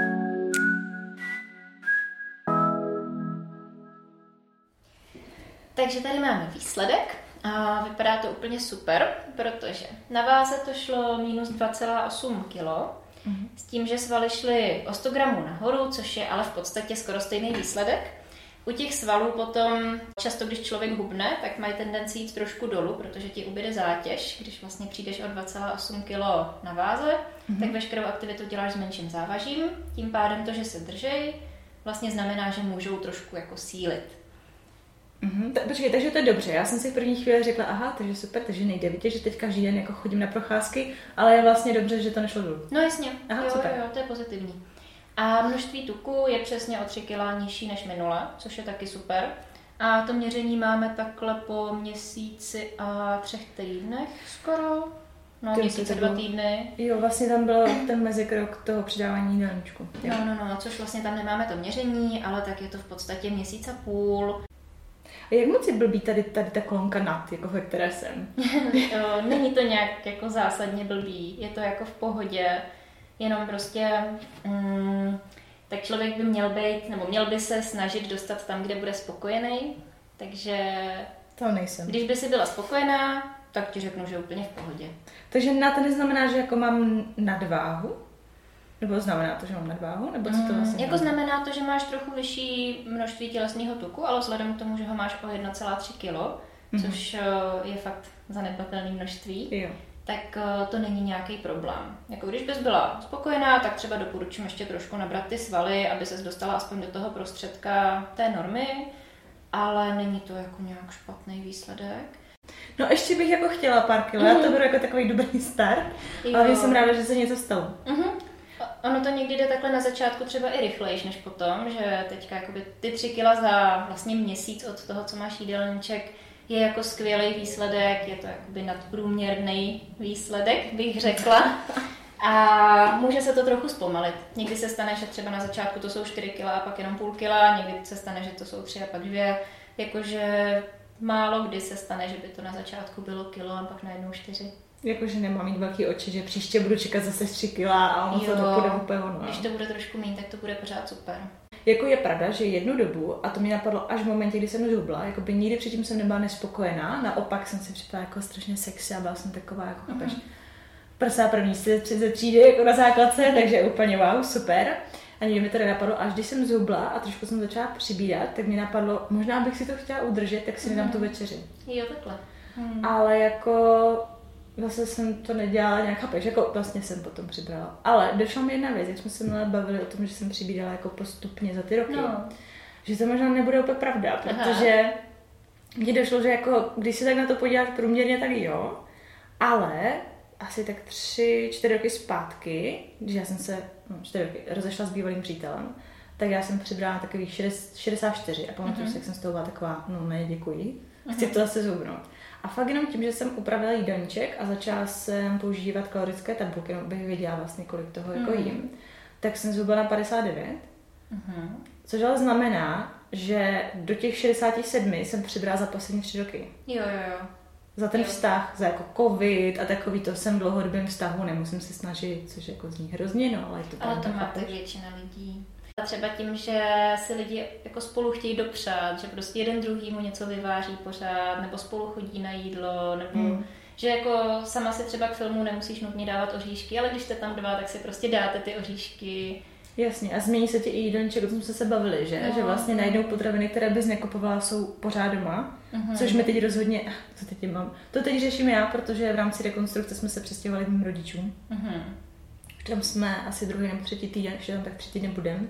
Takže tady máme výsledek a vypadá to úplně super, protože na váze to šlo minus 2,8 kg, s tím, že svaly šly o 100 gramů nahoru, což je ale v podstatě skoro stejný výsledek. U těch svalů potom často, když člověk hubne, tak mají tendenci jít trošku dolů, protože ti ubyde zátěž. Když vlastně přijdeš o 2,8 kg na váze, tak veškerou aktivitu děláš s menším závažím. Tím pádem to, že se držej, vlastně znamená, že můžou trošku jako sílit. Počkej, takže to je dobře. Já jsem si v první chvíli řekla, aha, takže super, takže nejde vidět, že teď každý den jako chodím na procházky, ale je vlastně dobře, že to nešlo dolů. No jasně, aha, jo, to je pozitivní. A množství tuku je přesně o 3 kg nižší než minule, což je taky super. A to měření máme takhle po měsíci a 3 týdnech skoro. No, měsíce 2 týdny. Jo, vlastně tam byl ten mezikrok toho přidávání jídelníčku. No, což vlastně tam nemáme to měření, ale tak je to v podstatě měsíc a půl. A jak moc je blbý tady ta kolonka nad, jako ve které jsem? Není to nějak jako zásadně blbý, je to jako v pohodě, jenom prostě tak člověk by měl být, nebo měl by se snažit dostat tam, kde bude spokojený, takže to nejsem. Když by si byla spokojená, tak ti řeknu, že je úplně v pohodě. Takže na to neznamená, že jako mám nadváhu? Nebo znamená to, že mám nadváhu? Nebo co to vlastně jako znamená to, že máš trochu vyšší množství tělesného tuku, ale vzhledem k tomu, že ho máš o 1,3 kg, což je fakt zanedbatelné množství, jo. Tak to není nějaký problém. Jako když bys byla spokojená, tak třeba doporučím ještě trošku nabrat ty svaly, aby ses dostala aspoň do toho prostředka té normy, ale není to jako nějak špatný výsledek. No ještě bych jako chtěla pár kilo, já to beru jako takový dobrý start, ale jsem ráda, že se něco stalo. Ono to někdy jde takhle na začátku třeba i rychlejš než potom, že teďka jakoby ty 3 kila za vlastně měsíc od toho, co máš jídelníček, je jako skvělý výsledek, je to jakoby nadprůměrný výsledek, bych řekla. A může se to trochu zpomalit. Někdy se stane, že třeba na začátku to jsou 4 kila a pak jenom půl kila, někdy se stane, že to jsou 3 a pak 2. Jakože málo kdy se stane, že by to na začátku bylo kilo a pak najednou 4. Jakože nemám mít velký oči, že příště budu čekat zase 3 kila a ono to půjde úplně ono. Když to bude trošku méně, tak to bude pořád super. jako je pravda, že jednu dobu, a to mi napadlo až v momentě, kdy jsem zhubla, jako by nikdy předtím jsem nebyla nespokojená, naopak jsem si připadala jako strašně sexy a byla jsem taková, jako chápeš, prsá první ze třídy, jako na základce, takže úplně wow, super. A někdy mi to napadlo, až když jsem zhubla a trošku jsem začala přibírat, tak mi napadlo, možná bych si to chtěla udržet, tak si nedám tu večeři. Jo, takhle. Ale jako zase jsem to nedělala nějak, chápeš, jako vlastně jsem potom přibrala. Ale došla mi jedna věc, jak jsme se minule bavili o tom, že jsem přibírala jako postupně za ty roky. Že to možná nebude úplně pravda, protože mně došlo, že jako, když se tak na to podívat průměrně, tak jo, ale asi tak 3-4 roky zpátky, když já jsem se 4 roky rozešla s bývalým přítelem, tak já jsem přibrala takových 64 a pamatuju si, jak jsem z toho byla taková, no ne, děkuji, chci to zase zhubnout. A fakt jenom tím, že jsem upravila jídelníček a začala jsem používat kalorické tabulky, jenom bych věděla vlastně, kolik toho jako jím, tak jsem zhubla na 59, což ale znamená, že do těch 67 jsem přibrala za poslední 3 roky. Jo. Za ten vztah, za jako covid a takový to jsem v dlouhodobém vztahu, nemusím se snažit, což jako zní hrozně, no, ale ale to má tak většina lidí. A třeba tím, že si lidi jako spolu chtějí dopřát, že prostě jeden druhýmu něco vyváží pořád, nebo spolu chodí na jídlo, nebo že jako sama si třeba k filmu nemusíš nutně dávat oříšky, ale když jste tam dva, tak si prostě dáte ty oříšky. Jasně, a změní se ti i jídelníček, o tom jsme se bavili, že? Že vlastně najdou potraviny, které bys nekupovala, jsou pořád doma, což mi teď rozhodně, to teď řeším já, protože v rámci rekonstrukce jsme se přestěhovali k mým rodičům. Tam jsme asi 2. nebo 3. týden, ještě tam tak 3 týdny budeme.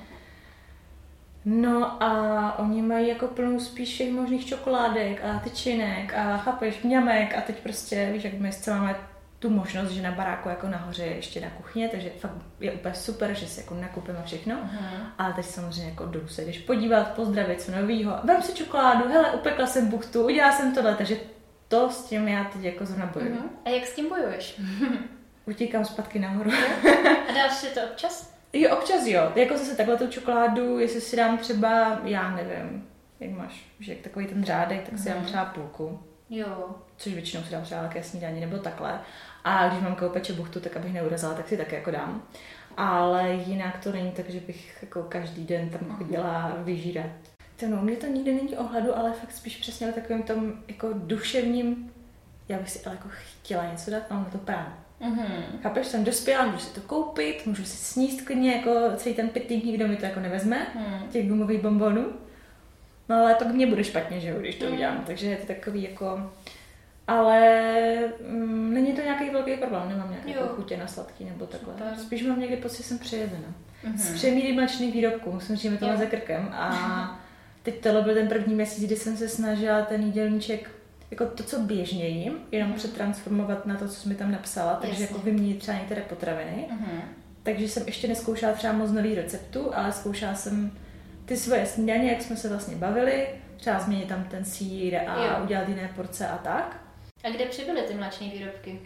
No a oni mají jako plnou spíš všech možných čokoládek a tyčinek a chápeš, mňamek a teď prostě, víš, jak my zcela máme tu možnost, že na baráku jako nahoře je ještě na kuchyně, takže fakt je úplně super, že si jako nakupíme všechno. Ale teď samozřejmě jako jdu se jdeš podívat, pozdravit, co novýho. Vem si čokoládu, hele, upekla jsem buchtu, udělala jsem tohle, takže to s tím já teď jako zrovna bojuju. A jak s tím bojuješ? Utíkám zpátky nahoru. A dáš si to občas? Jo, občas jo. Jako zase takhle tu čokoládu, jestli si dám třeba, já nevím, jak máš, že jak takový ten řádek, tak si dám třeba půlku. Jo. Což většinou si dám třeba ke snídani nebo takhle. A když mám koupeče buchtu, tak abych neurazila, tak si taky jako dám. Ale jinak to není tak, že bych jako každý den tam chodila vyžírat. No, mě to nikdy není o hladu, ale fakt spíš přesně o takovém tom jako duševním, já bych si ale jako chtěla něco dát, ale na to právě. Chápeš, jsem dospěla, můžu si to koupit, můžu si sníst klidně jako celý ten pytlík, nikdo mi to jako nevezme, těch gumových bonbonů. No ale pak mě bude špatně, že jo, když to udělám, takže je to takový jako... Ale není to nějaký velký problém, nemám nějaké chutě na sladký nebo takhle. Super. Spíš mám někdy pocit, že jsem přejedena. Z přemíry mléčných výrobků, musím říct, že mi tohle za krkem. A teď tohle byl ten první měsíc, kdy jsem se snažila ten jídelníček, jako to, co běžně jím, jenom přetransformovat na to, co jsi mi tam napsala, takže jako vyměnit třeba některé potraviny. Takže jsem ještě neskoušela třeba moc nový receptu, ale zkoušela jsem ty svoje snídaně, jak jsme se vlastně bavili, třeba změnit tam ten sýr a udělat jiné porce a tak. A kde přibyly ty mléčné výrobky?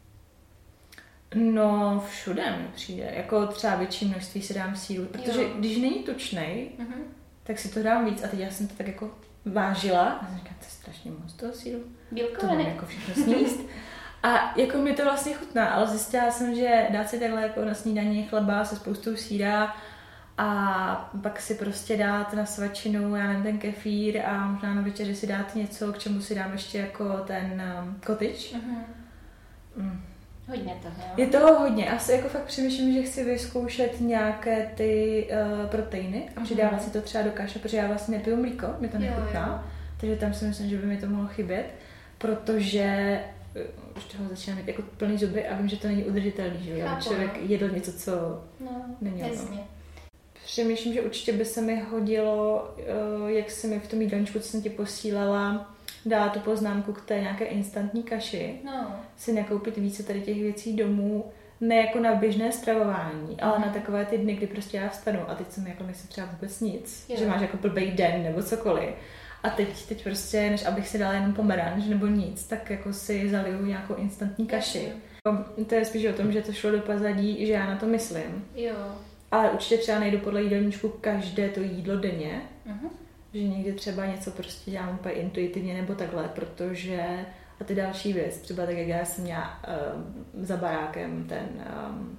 No, všude mi přijde. Jako třeba větší množství si dám sýru, protože když není tučnej, tak si to dám víc. A teď já jsem to tak jako vážila a jsem říkala, to je strašně moc toho sýru. To mám jako všechno sníst. A jako mi to vlastně chutná, ale zjistila jsem, že dát si takhle jako na snídaní chleba se spoustou sýra a pak si prostě dát na svačinu, já nevím, ten kefír a možná na večeři si dát něco, k čemu si dám ještě jako ten cottage. Hodně toho, jo? Je toho hodně. Asi jako fakt přemýšlím, že chci vyzkoušet nějaké ty proteiny a přidávat si to třeba do kaše, protože já vlastně nepiju mlíko, mi to nechutná, takže tam si myslím, že by mi to mohlo chybět, protože už toho začíná mít jako plný zuby a vím, že to není udržitelný, že jo? Člověk jedl něco, co není ono. Přemýšlím, že určitě by se mi hodilo, jak se mi v tom jídelníčku, co jsem ti posílala, dala tu poznámku k té nějaké instantní kaši, si nakoupit více tady těch věcí domů, ne jako na běžné stravování, ale na takové ty dny, kdy prostě já vstanu a teď jsem jako nechci třeba vůbec nic, že máš jako blbej den nebo cokoliv. A teď prostě, než abych si dala jenom pomeranž nebo nic, tak jako si zaliju nějakou instantní kaši. To je spíš o tom, že to šlo do pozadí, že já na to myslím. Ale určitě třeba nejdu podle jídelníčku každé to jídlo denně, že někdy třeba něco prostě dělám úplně intuitivně nebo takhle, protože a ty další věc, třeba tak jak já jsem měla za barákem ten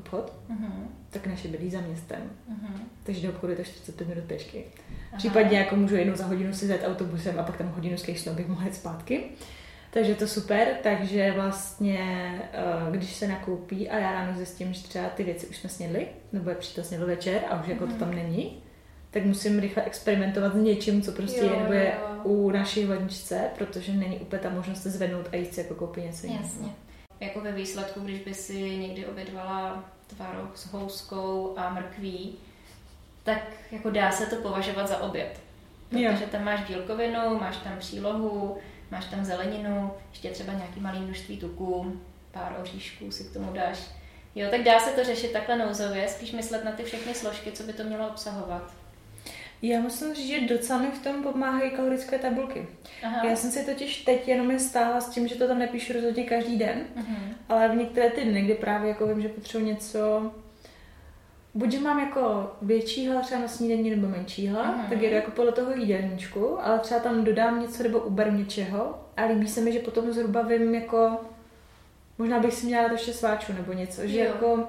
obchod, tak naše bydlí za městem. Takže do obchodu je to 45 minut pěšky. Aha. Případně jako můžu jednou za hodinu si zjet autobusem a pak tam hodinu skejsnu, abych mohla jít zpátky. Takže to super, takže vlastně, když se nakoupí a já ráno zjistím, že třeba ty věci už jsme snědli, nebo je přítel snědl večer a už jako to tam není, tak musím rychle experimentovat s něčím, co prostě je, nebo je u naší ledničce, protože není úplně ta možnost se zvednout a jít si jako koupit něco jiného. Jasně. Jako ve výsledku, když by si někdy obědvala tvaroh s houskou a mrkví, tak jako dá se to považovat za oběd. Protože tam máš bílkovinu, máš tam přílohu, máš tam zeleninu, ještě třeba nějaký malý množství tuků, pár oříšků si k tomu dáš. Jo, tak dá se to řešit takhle nouzově, spíš myslet na ty všechny složky, co by to mělo obsahovat. Já musím říct, že docela mi v tom pomáhají kalorické tabulky. Aha. Já jsem si totiž teď jenom je stáhla s tím, že to tam nepíšu rozhodně každý den, ale v některé ty dny, kdy právě jako vím, že potřebuji něco, buď že mám jako větší hlad třeba na snídani nebo menší hlad, tak jedu jako podle toho jídelníčku, ale třeba tam dodám něco nebo uberu něčeho a líbí se mi, že potom zhruba vím jako, možná bych si měla dát ještě sváču nebo něco, že jako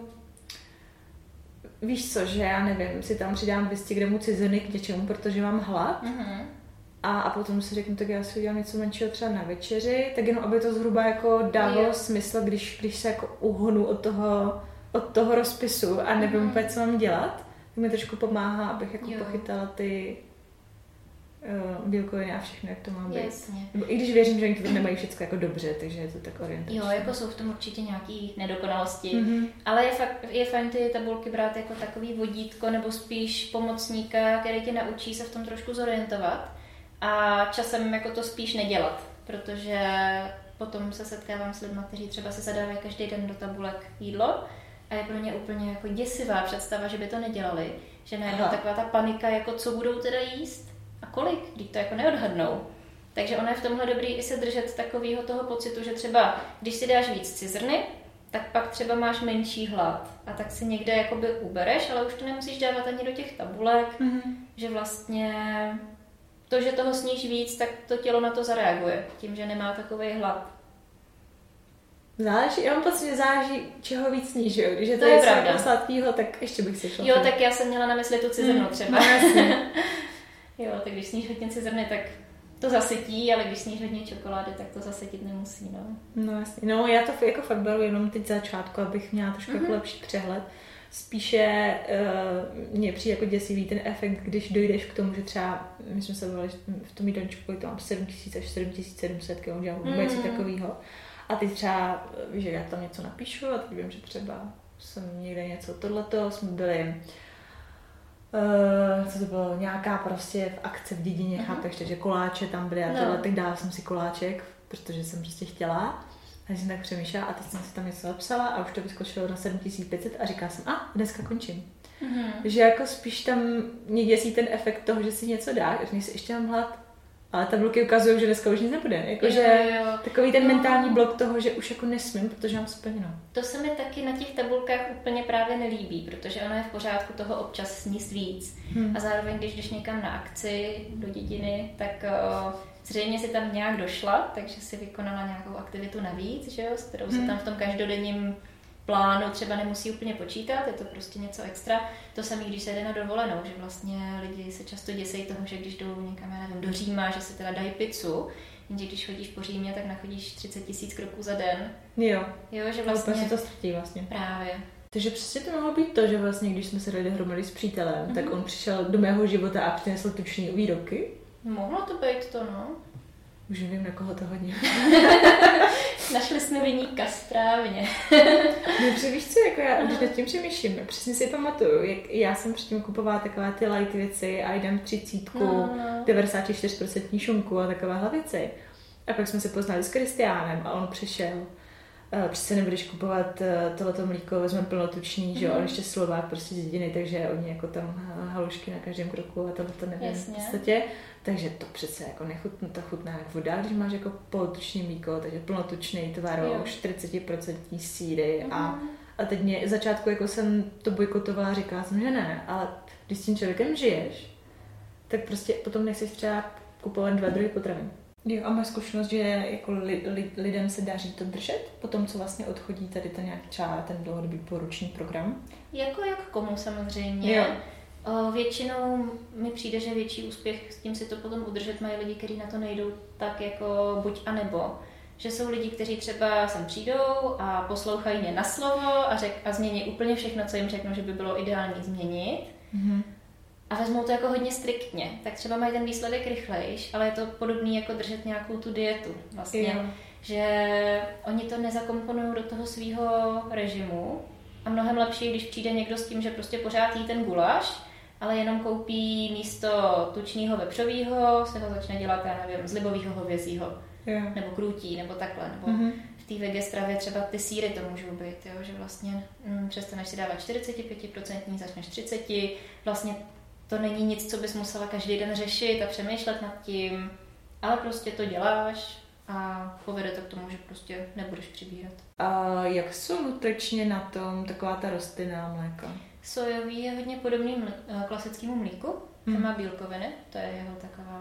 víš co, že já nevím, si tam přidám 200 gramů ciziny k něčemu, protože mám hlad a potom si řeknu, tak já si udělám něco menšího třeba na večeři, tak jenom aby to zhruba jako dávalo smysl, když se jako uhnu od toho rozpisu a nevím úplně, co mám dělat, tak mi trošku pomáhá, abych jako pochytala ty bílkoviny a všechno, jak to má být. Jasně. Nebo i když věřím, že oni to nemají všechno jako dobře, takže je to tak orientační. Jo, jako jsou v tom určitě nějaký nedokonalosti, ale je fajn ty tabulky brát jako takový vodítko nebo spíš pomocníka, který tě naučí se v tom trošku zorientovat a časem jako to spíš nedělat, protože potom se setkávám s lidmi, kteří třeba se zadávají každý den do tabulek jídlo a je pro ně úplně jako děsivá představa, že by to nedělali, že najednou taková ta panika, jako co budou teda jíst a kolik, když to jako neodhadnou. Takže ono je v tomhle dobrý i se držet takového toho pocitu, že třeba když si dáš víc cizrny, tak pak třeba máš menší hlad a tak si někde jakoby ubereš, ale už to nemusíš dávat ani do těch tabulek, že vlastně to, že toho sníš víc, tak to tělo na to zareaguje tím, že nemá takovej hlad. Záleží, já mám pocit, že záleží, čeho víc sníš, jo? Když je to je jako sladkýho, tak ještě bych si šla. Jo, tak já jsem měla na mysli tu cizrnu třeba. No, jasně. Jo, tak když sníš hodně cizrny, tak to zasytí, ale když sníš hodně čokolády, tak to zasytit nemusí, no. No jasně, no já to jako fakt beru jenom teď začátku, abych měla trošku jako lepší přehled. Spíše mě přijde jako děsivý ten efekt, když dojdeš k tomu, že třeba, my jsme se bavili v tom jídelníčku, to mám 7000 až 7700 kg, dělám vůbec takovýho. A teď třeba, víš, že já tam něco napíšu a teď vím, že třeba jsem někde něco tohleto, jsme byli, co to bylo, nějaká prostě v akce v dědině, chápeš, takže koláče tam byly a tohle, tak dala jsem si koláček, protože jsem prostě chtěla. A jsem tak přemýšlela a teď jsem si tam něco napsala a už to vyskočilo na 7500 a říkala jsem, dneska končím. Že jako spíš tam mě děsí ten efekt toho, že si něco dáš, že si ještě mám hlad. Ale tabulky ukazují, že dneska už nic nebude. Jakože takový ten mentální blok toho, že už jako nesmím, protože mám splněno. To se mi taky na těch tabulkách úplně právě nelíbí, protože ono je v pořádku toho občas sníst víc. A zároveň, když jdeš někam na akci do dědiny, tak zřejmě si tam nějak došla, takže si vykonala nějakou aktivitu navíc, že jo, s kterou se tam v tom každodenním plánu třeba nemusí úplně počítat, je to prostě něco extra. To samé, když se jde na dovolenou, že vlastně lidi se často děsejí toho, že když jdou někam, já nevím, do Říma, že si teda dají pizzu, jenže když chodíš po Římě, tak nachodíš 30 000 kroků za den. Jo, že vlastně se to ztratí vlastně. Právě. Takže přesně to mohlo být to, že vlastně, když jsme se dali dohromady s přítelem, tak on přišel do mého života a přinesl tučný výrobky. Mohlo to být to, no. Už nevím, na koho to hodně. Našli jsme viníka, správně. No, víš co, jako já už nad tím přemýšlím. Přesně si pamatuju, jak já jsem předtím kupovala takové ty light věci a jdem 30, 94% šunku a takovéhle věci. A pak jsme se poznali s Kristiánem a on přišel. Přece nebudeš kupovat tohleto mlíko, vezmeme plnotučný, že jo, on ještě Slovák prostě z dědiny, takže oni jako tam halušky na každém kroku a tohleto nevím v podstatě. Takže to přece jako nechutná, to chutná jak voda, když máš jako polotučný mlíko, takže plnotučný tvaroh, 40% síry a teď mě začátku jako jsem to bojkotovala, říkala jsem, že ne, ale když s tím člověkem žiješ, tak prostě potom nechceš třeba kupovat 2 druhy potravin. Jo, a máš zkušenost, že jako lidem se daří to držet po tom, co vlastně odchodí tady ten nějaký ten dlouhodobý poruční program? Jako jak komu samozřejmě. Jo. Většinou mi přijde, že větší úspěch s tím si to potom udržet mají lidi, kteří na to nejdou tak jako buď a nebo. Že jsou lidi, kteří třeba sem přijdou a poslouchají mě na slovo a změní úplně všechno, co jim řeknu, že by bylo ideální změnit. Mm-hmm. A vezmou to jako hodně striktně. Tak třeba mají ten výsledek rychlejš, ale je to podobné jako držet nějakou tu dietu. Vlastně, že oni to nezakomponují do toho svého režimu a mnohem lepší, když přijde někdo s tím, že prostě pořád jí ten guláš, ale jenom koupí místo tučného vepřového, se ho začne dělat, já nevím, z libového hovězího. Yeah. Nebo krůtí, nebo takhle, nebo v té vege stravě třeba ty sýry to můžou být, jo? Že vlastně přestaneš si dávat 45%, začneš 30%, vlastně to není nic, co bys musela každý den řešit a přemýšlet nad tím, ale prostě to děláš a povede to k tomu, že prostě nebudeš přibírat. A jak jsou nutričně na tom taková ta rostlinná mléka? Sojový je hodně podobný klasickému mlíku, že má bílkoviny, to je jeho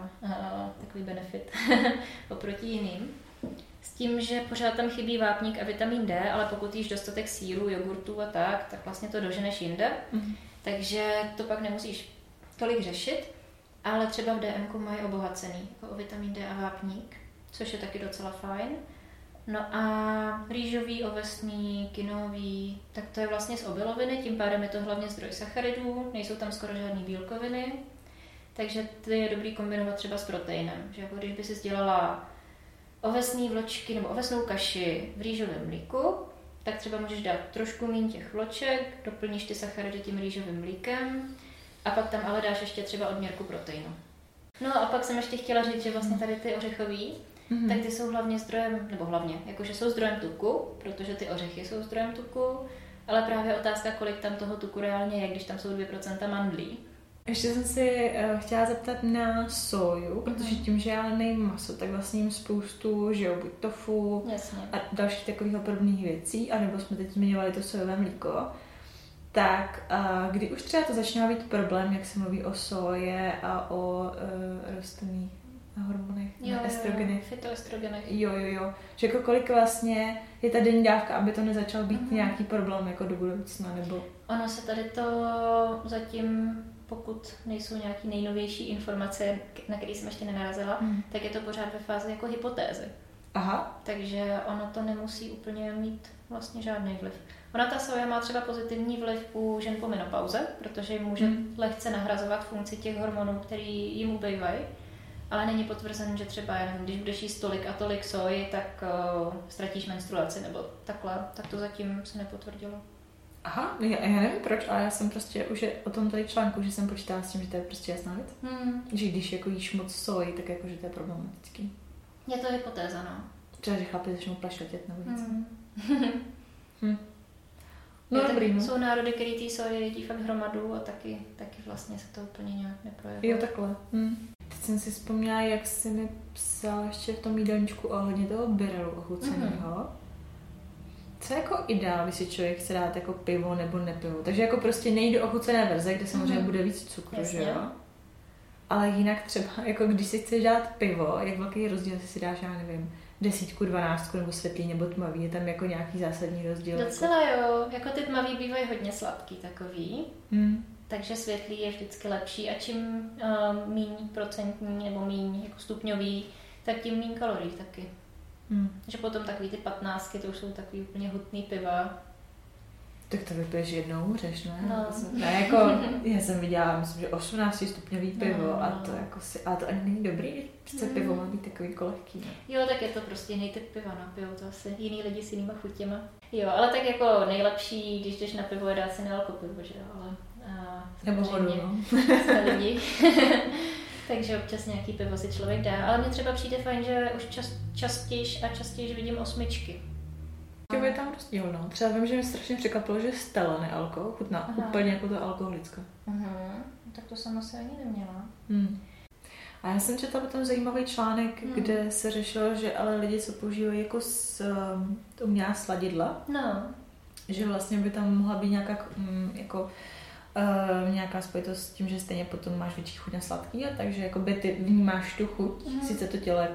takový benefit oproti jiným. S tím, že pořád tam chybí vápník a vitamin D, ale pokud jíš dostatek sýru, jogurtů a tak vlastně to doženeš jinde. Takže to pak nemusíš tolik řešit, ale třeba v DMku mají obohacený jako o vitamin D a vápník, což je taky docela fajn. No a rýžový, ovesný, kinový, tak to je vlastně z obiloviny, tím pádem je to hlavně zdroj sacharidů, nejsou tam skoro žádný bílkoviny, takže ty je dobrý kombinovat třeba s proteinem, že jako když by si dělala ovesný vločky nebo ovesnou kaši v rýžovém mlíku, tak třeba můžeš dát trošku méně těch vloček, doplníš ty sacharidy tím rýžovým mlíkem a pak tam ale dáš ještě třeba odměrku proteinu. No a pak jsem ještě chtěla říct, že vlastně tady ty ořechový, tak ty jsou hlavně zdrojem, nebo hlavně, jakože jsou zdrojem tuku, protože ty ořechy jsou zdrojem tuku, ale právě otázka, kolik tam toho tuku reálně je, když tam jsou 2% mandlí. Ještě jsem si chtěla zeptat na soju, protože tím, že já nejím maso, tak vlastně jim spoustu, že jo, buď tofu a dalších takových podobných věcí, anebo jsme teď zmiňovali to sojové mlíko. Tak kdy už třeba to začíná být problém, jak se mluví o soje a o rostlinných hormonech, estrogenech. Fytoestrogenech. Jo. Že jako kolik vlastně je ta denní dávka, aby to nezačal být nějaký problém jako do budoucna, nebo... Ono se tady to zatím, pokud nejsou nějaký nejnovější informace, na které jsem ještě nenarazila, tak je to pořád ve fázi jako hypotézy. Aha. Takže ono to nemusí úplně mít vlastně žádný vliv. Ona ta soja má třeba pozitivní vliv u žen po menopauze, protože jim může lehce nahrazovat funkci těch hormonů, který jim ubývají, ale není potvrzen, že třeba, když budeš jíst tolik a tolik soji, tak ztratíš menstruaci nebo takhle, tak to zatím se nepotvrdilo. Aha, já nevím proč, ale já jsem prostě už o tom tady článku, že jsem počítala s tím, že to je prostě jasná věc. Že když jako jíš moc soji, tak jako, že to je problematický. Je to hypotéza, no. Třeba, že chlapi začnou plašotět nebo něco. No, dobrý, jsou národy, který té soji jedí fakt hromadu a taky vlastně se to úplně nějak neprojevuje. Jo, takhle. Teď jsem si vzpomněla, jak jsi mi psala ještě v tom jídelníčku ohledně toho birelu ochuceného. Co je jako ideál, když si člověk chce dát jako pivo nebo nepivo? Takže jako prostě nejde ochucené verze, kde samozřejmě bude víc cukru, že jo? Ale jinak třeba, jako když si chceš dát pivo, jak velký rozdíl si dáš, já nevím, 10, 12 nebo světlý nebo tmavý, je tam jako nějaký zásadní rozdíl? Docela jo, jako ty tmavý bývají hodně sladký takový, takže světlý je vždycky lepší a čím míň procentní nebo míň jako stupňový, tak tím míň kalorií taky. Že potom takový ty 15, to už jsou takový úplně hutný piva. Tak to vypiješ jednou, umřeš, ne? No. Ne, jako, já jsem viděla, myslím, že 18 stupňový pivo a to jako ale to ani není dobrý, přece pivo má být takový jako lehký. Ne? Jo, tak je to prostě jiný typ piva na pivo, to asi jiný lidi s jinýma chutěma. Jo, ale tak jako nejlepší, když jdeš na pivo, je dát si nealkopivo, že jo, ale nebo vodu, no. Jsme lidi. Takže občas nějaký pivo si člověk dá, ale mně třeba přijde fajn, že už častěji vidím 8. Je tam rozdíl, no. Třeba vím, že mě strašně překvapilo, že Stella nealko chutná úplně jako to alkoholická. Tak to jsem asi ani neměla. A já jsem četla potom zajímavý článek, kde se řešilo, že ale lidi, co používají jako umělá sladidla, že vlastně by tam mohla být nějaká nějaká spojitost s tím, že stejně potom máš větší chuť na sladký, takže jakoby ty vnímáš tu chuť, sice to tělo jako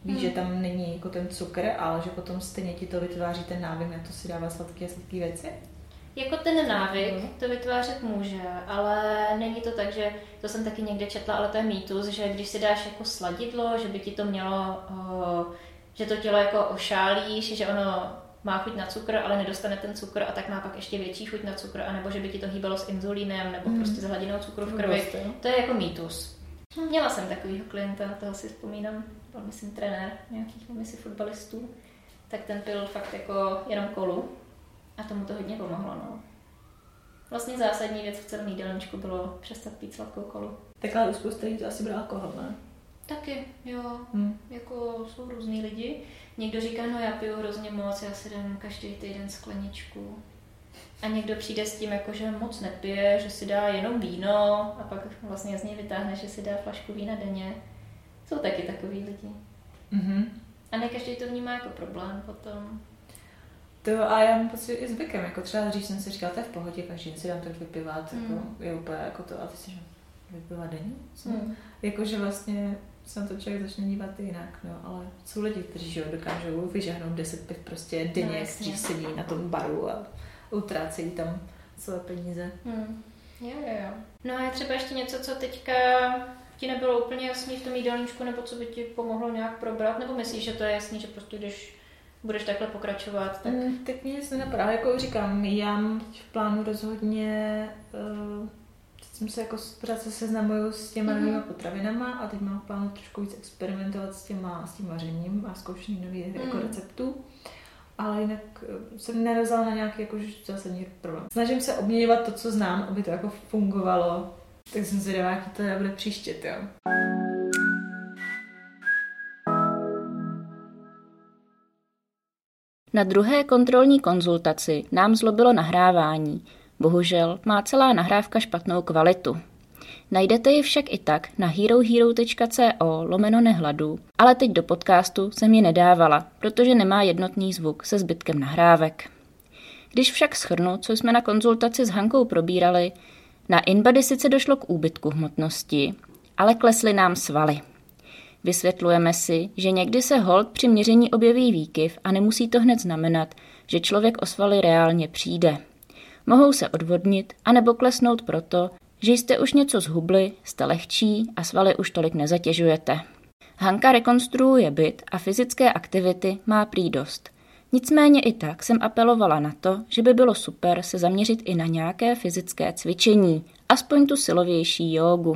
Víš, že tam není jako ten cukr, ale že potom stejně ti to vytváří ten návyk na to si dávat sladké věci? Jako ten návyk to vytvářet může, ale není to tak, že to jsem taky někde četla, ale to je mýtus, že když si dáš jako sladidlo, že by ti to mělo, že to tělo jako ošálíš, že ono má chuť na cukr, ale nedostane ten cukr a tak má pak ještě větší chuť na cukr, anebo že by ti to hýbalo s inzulínem nebo prostě s hladinou cukru v krvi. To je jako mýtus. Měla jsem takovýho klienta, toho si vzpomínám, byl myslím trenér nějakých fotbalistů, tak ten pil fakt jako jenom kolu a tomu to hodně pomohlo. No. Vlastně zásadní věc v celém jídelníčku bylo přestat pít sladkou kolu. Tak ale u spousty lidí to asi byl alkohol, ne? Taky, jo. Jako jsou různý lidi. Někdo říká, no já piju hrozně moc, já si dám každý týden skleničku. A někdo přijde s tím, jako, že moc nepije, že si dá jenom víno a pak vlastně z něj vytáhne, že si dá flašku vína denně. Jsou taky takový lidi. Mm-hmm. A ne každý to vnímá jako problém potom. To a já mám pocit i zvykem, jako třeba dřív jsem si říkala, to je v pohodě, každý si dám tak vypivat, jako, je úplně jako to, a ty si vypivat denně? Jakože vlastně se na to člověk začne dívat jinak, no, ale jsou lidi, kteří dokážou vyžahnout 10 piv prostě denně, no, kteří sedí na tom baru a utrácejí tam své peníze. Jo. No a je třeba ještě něco, co teďka ti nebylo úplně jasný v tom jídelníčku, nebo co by ti pomohlo nějak probrat, nebo myslíš, že to je jasný, že prostě když budeš takhle pokračovat, tak... Tak mě nic nenapadá, jako říkám, já mám v plánu rozhodně, jsem se jako pořád se seznamuju s těma novýma potravinama a teď mám v plánu trošku víc experimentovat s tím vařením a zkoušení nových jako receptů. Ale jinak jsem nerozala na nějaký jako zásadní problém. Snažím se obměňovat to, co znám, aby to jako fungovalo. Tak jsem zvědavá, jaký to bude příště, jo. Na druhé kontrolní konzultaci nám zlobilo nahrávání. Bohužel má celá nahrávka špatnou kvalitu. Najdete ji však i tak na herohero.co/nehladu, ale teď do podcastu jsem ji nedávala, protože nemá jednotný zvuk se zbytkem nahrávek. Když však shrnu, co jsme na konzultaci s Hankou probírali, na InBody sice došlo k úbytku hmotnosti, ale klesly nám svaly. Vysvětlujeme si, že někdy se holt při měření objeví výkyv a nemusí to hned znamenat, že člověk o svaly reálně přijde. Mohou se odvodnit anebo klesnout proto, že jste už něco zhubli, jste lehčí a svaly už tolik nezatěžujete. Hanka rekonstruuje byt a fyzické aktivity má prý dost. Nicméně i tak jsem apelovala na to, že by bylo super se zaměřit i na nějaké fyzické cvičení, aspoň tu silovější jógu.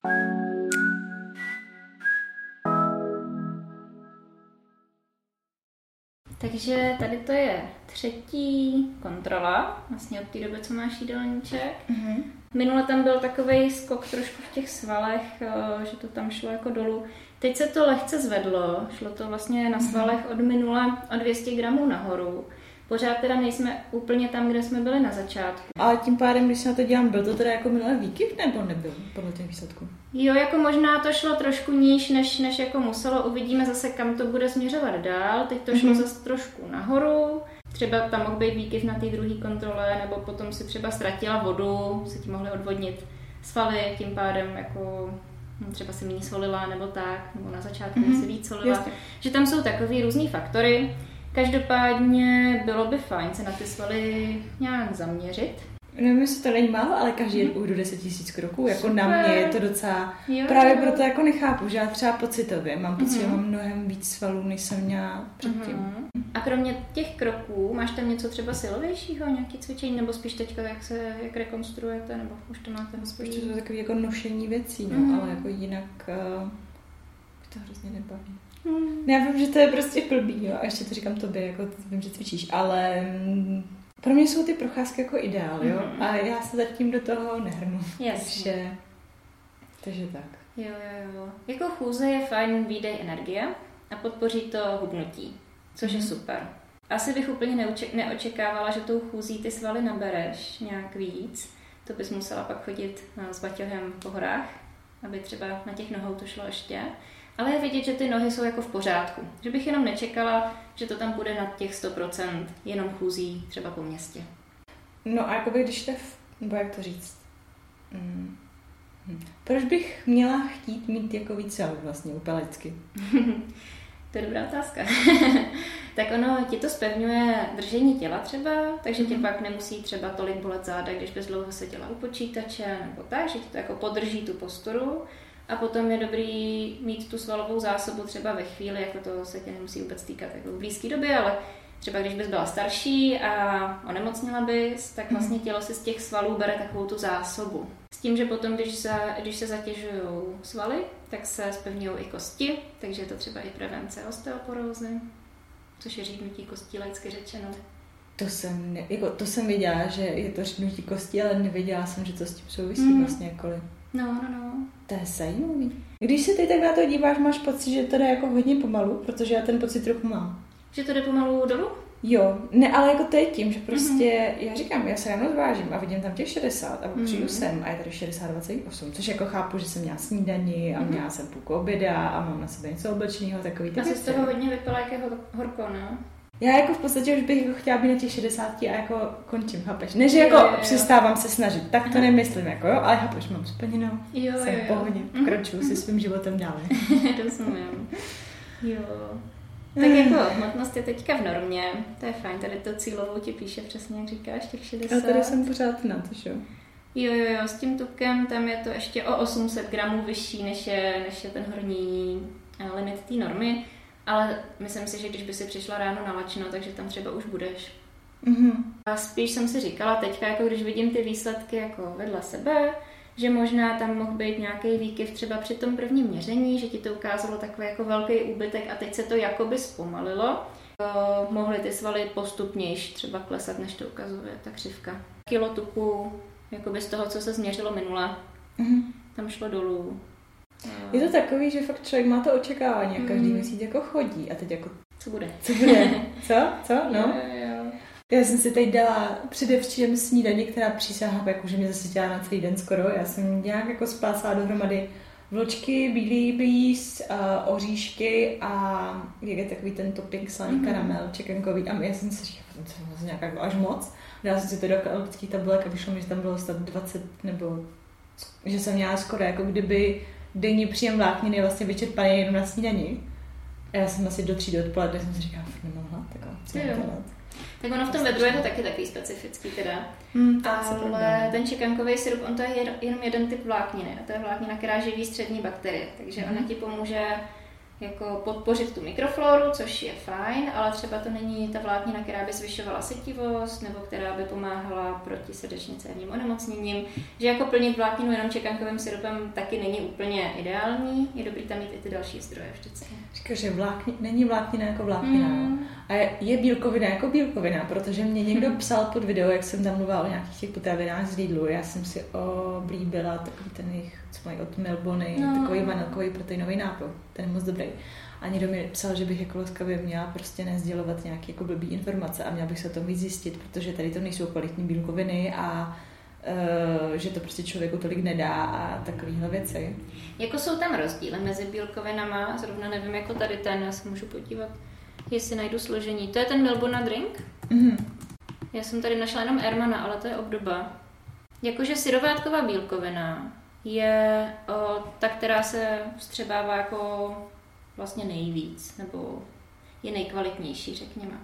Takže tady to je 3. kontrola, vlastně od té doby, co máš jídelníček. Minule tam byl takovej skok trošku v těch svalech, že to tam šlo jako dolů. Teď se to lehce zvedlo, šlo to vlastně na svalech od minule o 200 gramů nahoru. Pořád teda nejsme úplně tam, kde jsme byli na začátku. Ale tím pádem, když se na to dělám, byl to teda jako minulý výkyv nebo nebyl podle těch výsledků? Jo, jako možná to šlo trošku níž, než jako muselo. Uvidíme zase, kam to bude směřovat dál. Teď to šlo zase trošku nahoru. Třeba tam mohl být výkyv na té druhé kontrole, nebo potom si třeba ztratila vodu, se ti mohly odvodnit svaly, tím pádem jako třeba si méně solila nebo tak, nebo na začátku si víc solila. Jasně. Že tam jsou takový různý faktory. Každopádně bylo by fajn se na ty svaly nějak zaměřit. Nevím, jestli to není málo, ale každý den ujdu 10 000 kroků. Jako na mě je to docela... Právě proto jako nechápu, že já třeba pocitově mám pocit, že mám mnohem víc svalů, než jsem měla předtím. A kromě těch kroků, máš tam něco třeba silovějšího, nějaké cvičení, nebo spíš teďka jak rekonstruujete, nebo už to máte spíš to jsou takové jako nošení věcí, no, ale jako jinak to hrozně nebaví. Já vím, že to je prostě blbý, jo, a ještě to říkám tobě, jako vím, že cvičíš, ale pro mě jsou ty procházky jako ideál, jo, a já se zatím do toho nehrnu. Jasně. Takže tak. Jo. Jako chůze je fajn výdej energie a podpoří to hubnutí, což je super. Asi bych úplně neočekávala, že tou chůzí ty svaly nabereš nějak víc. To bys musela pak chodit s baťohem po horách, aby třeba na těch nohou to šlo ještě. Ale je vidět, že ty nohy jsou jako v pořádku. Že bych jenom nečekala, že to tam bude na těch 100%, jenom chůzí třeba po městě. No a jakoby když to, nebo jak to říct, proč bych měla chtít mít jako víc svalů vlastně úplně lidsky? To je dobrá otázka. Tak ono ti to zpevňuje držení těla třeba, takže tě pak nemusí třeba tolik bolet záda, když bys dlouho seděla u počítače nebo tak, že ti to jako podrží tu posturu. A potom je dobrý mít tu svalovou zásobu třeba ve chvíli, jako to se tě nemusí vůbec týkat jako v blízké době, ale třeba když bys byla starší a onemocnila bys, tak vlastně tělo si z těch svalů bere takovou tu zásobu. S tím, že potom, když se zatěžují svaly, tak se zpevňují i kosti, takže je to třeba i prevence osteoporózy, což je řídnutí kostí laicky řečeno. To jsem věděla, že je to řídnutí kostí, ale nevěděla jsem, že to s tím souvisí vlastně jakkoliv. No. To je zajímavý. Když se teď tak na to díváš, máš pocit, že to jde jako hodně pomalu, protože já ten pocit trochu mám. Že to jde pomalu dolů? Jo, ne, ale jako to je tím, že prostě, já říkám, já se ráno zvážím a vidím tam těch 60 a přijdu sem a je tady 60,28, což jako chápu, že jsem měla snídani a měla jsem půlku oběda a mám na sebe něco oblečeného, takový ty věci. Asi z toho hodně vypadá jako horko, no? Já jako v podstatě už bych jako chtěla být na těch 60 a jako končím, chápeš? Ne, že jako přestávám se snažit, tak to nemyslím, jako jo, ale chápeš, mám splněno, jsem v pohodě, pokračuju si svým životem dále. Rozumím. Jo. Tak jako hmotnost je teďka v normě, to je fajn, tady to cílovou ti píše přesně, jak říkáš, těch 60. A tady jsem pořád na to, jo. Jo, s tím tupkem tam je to ještě o 800 gramů vyšší, než je ten horní limit té normy, ale myslím si, že když by si přišla ráno na lačno, takže tam třeba už budeš. A spíš jsem si říkala teďka, jako když vidím ty výsledky jako vedle sebe, že možná tam mohl být nějaký výkyv třeba při tom prvním měření, že ti to ukázalo takový jako velký úbytek a teď se to jakoby zpomalilo. Mohly ty svaly postupnější třeba klesat, než to ukazuje ta křivka. Kilo tuku, jakoby z toho, co se změřilo minule, tam šlo dolů. Je to takový, že fakt člověk má to očekávání a každý měsíc jako chodí a teď jako... Co bude? Co? No? Jo. Já jsem si teď dala předevčírem snídani, která přísahá, jakože mě zase dělá na celý den skoro. Já jsem nějak jako spásala dohromady vločky, bílý blíz, oříšky a jak je takový ten topping slaný karamel, čekenkový. A já jsem si říkala, to je vlastně nějak až moc. Dala jsem si to do kalorických tabulek a vyšlo mi, že tam bylo 120 nebo že jsem měla skoro jako kdyby denní příjem vlákniny vlastně vyčerpaný jenom na snídani. A já jsem asi do 3 odpoledne jsem si říkala, fakt nemohla, tak co mám dělat. Tak ono v tom vedru je to taky takový specifický teda. Ale ten čekankový sirup, on to je jenom jeden typ vlákniny. A to je vláknina, která živí střední bakterie. Takže ona ti pomůže jako podpořit tu mikrofloru, což je fajn, ale třeba to není ta vláknina, která by zvyšovala sytivost nebo která by pomáhala proti srdečně-cévním onemocněním. Že jako plnit vlákninu jenom čekankovým sirupem taky není úplně ideální. Je dobrý tam mít i ty další zdroje vždycky. Říkáš, že není vláknina jako vláknina. A je bílkovina jako bílkovina, protože mě někdo psal pod video, jak jsem tam mluvila o nějakých těch potravinách z Lidlu. Já jsem si oblíbila takový ten jejich, co mají od Melbony, takový vanilkový proteinový nápoj. Ten je moc dobrý. A někdo mi psal, že bych jako laskavě měla prostě nesdělovat nějaké jako blbý informace a měla bych se o tom víc zjistit, protože tady to nejsou kvalitní bílkoviny a že to prostě člověku tolik nedá a takovýhle věci. Jako jsou tam rozdíly mezi bílkovinama, zrovna nevím, jako tady ten, já se můžu podívat, jestli najdu složení. To je ten Melbona drink? Já jsem tady našla jenom Ermana, ale to je obdoba. Jakože syrovátková bílkovina je ta, která se vstřebává jako vlastně nejvíc, nebo je nejkvalitnější, řekněme.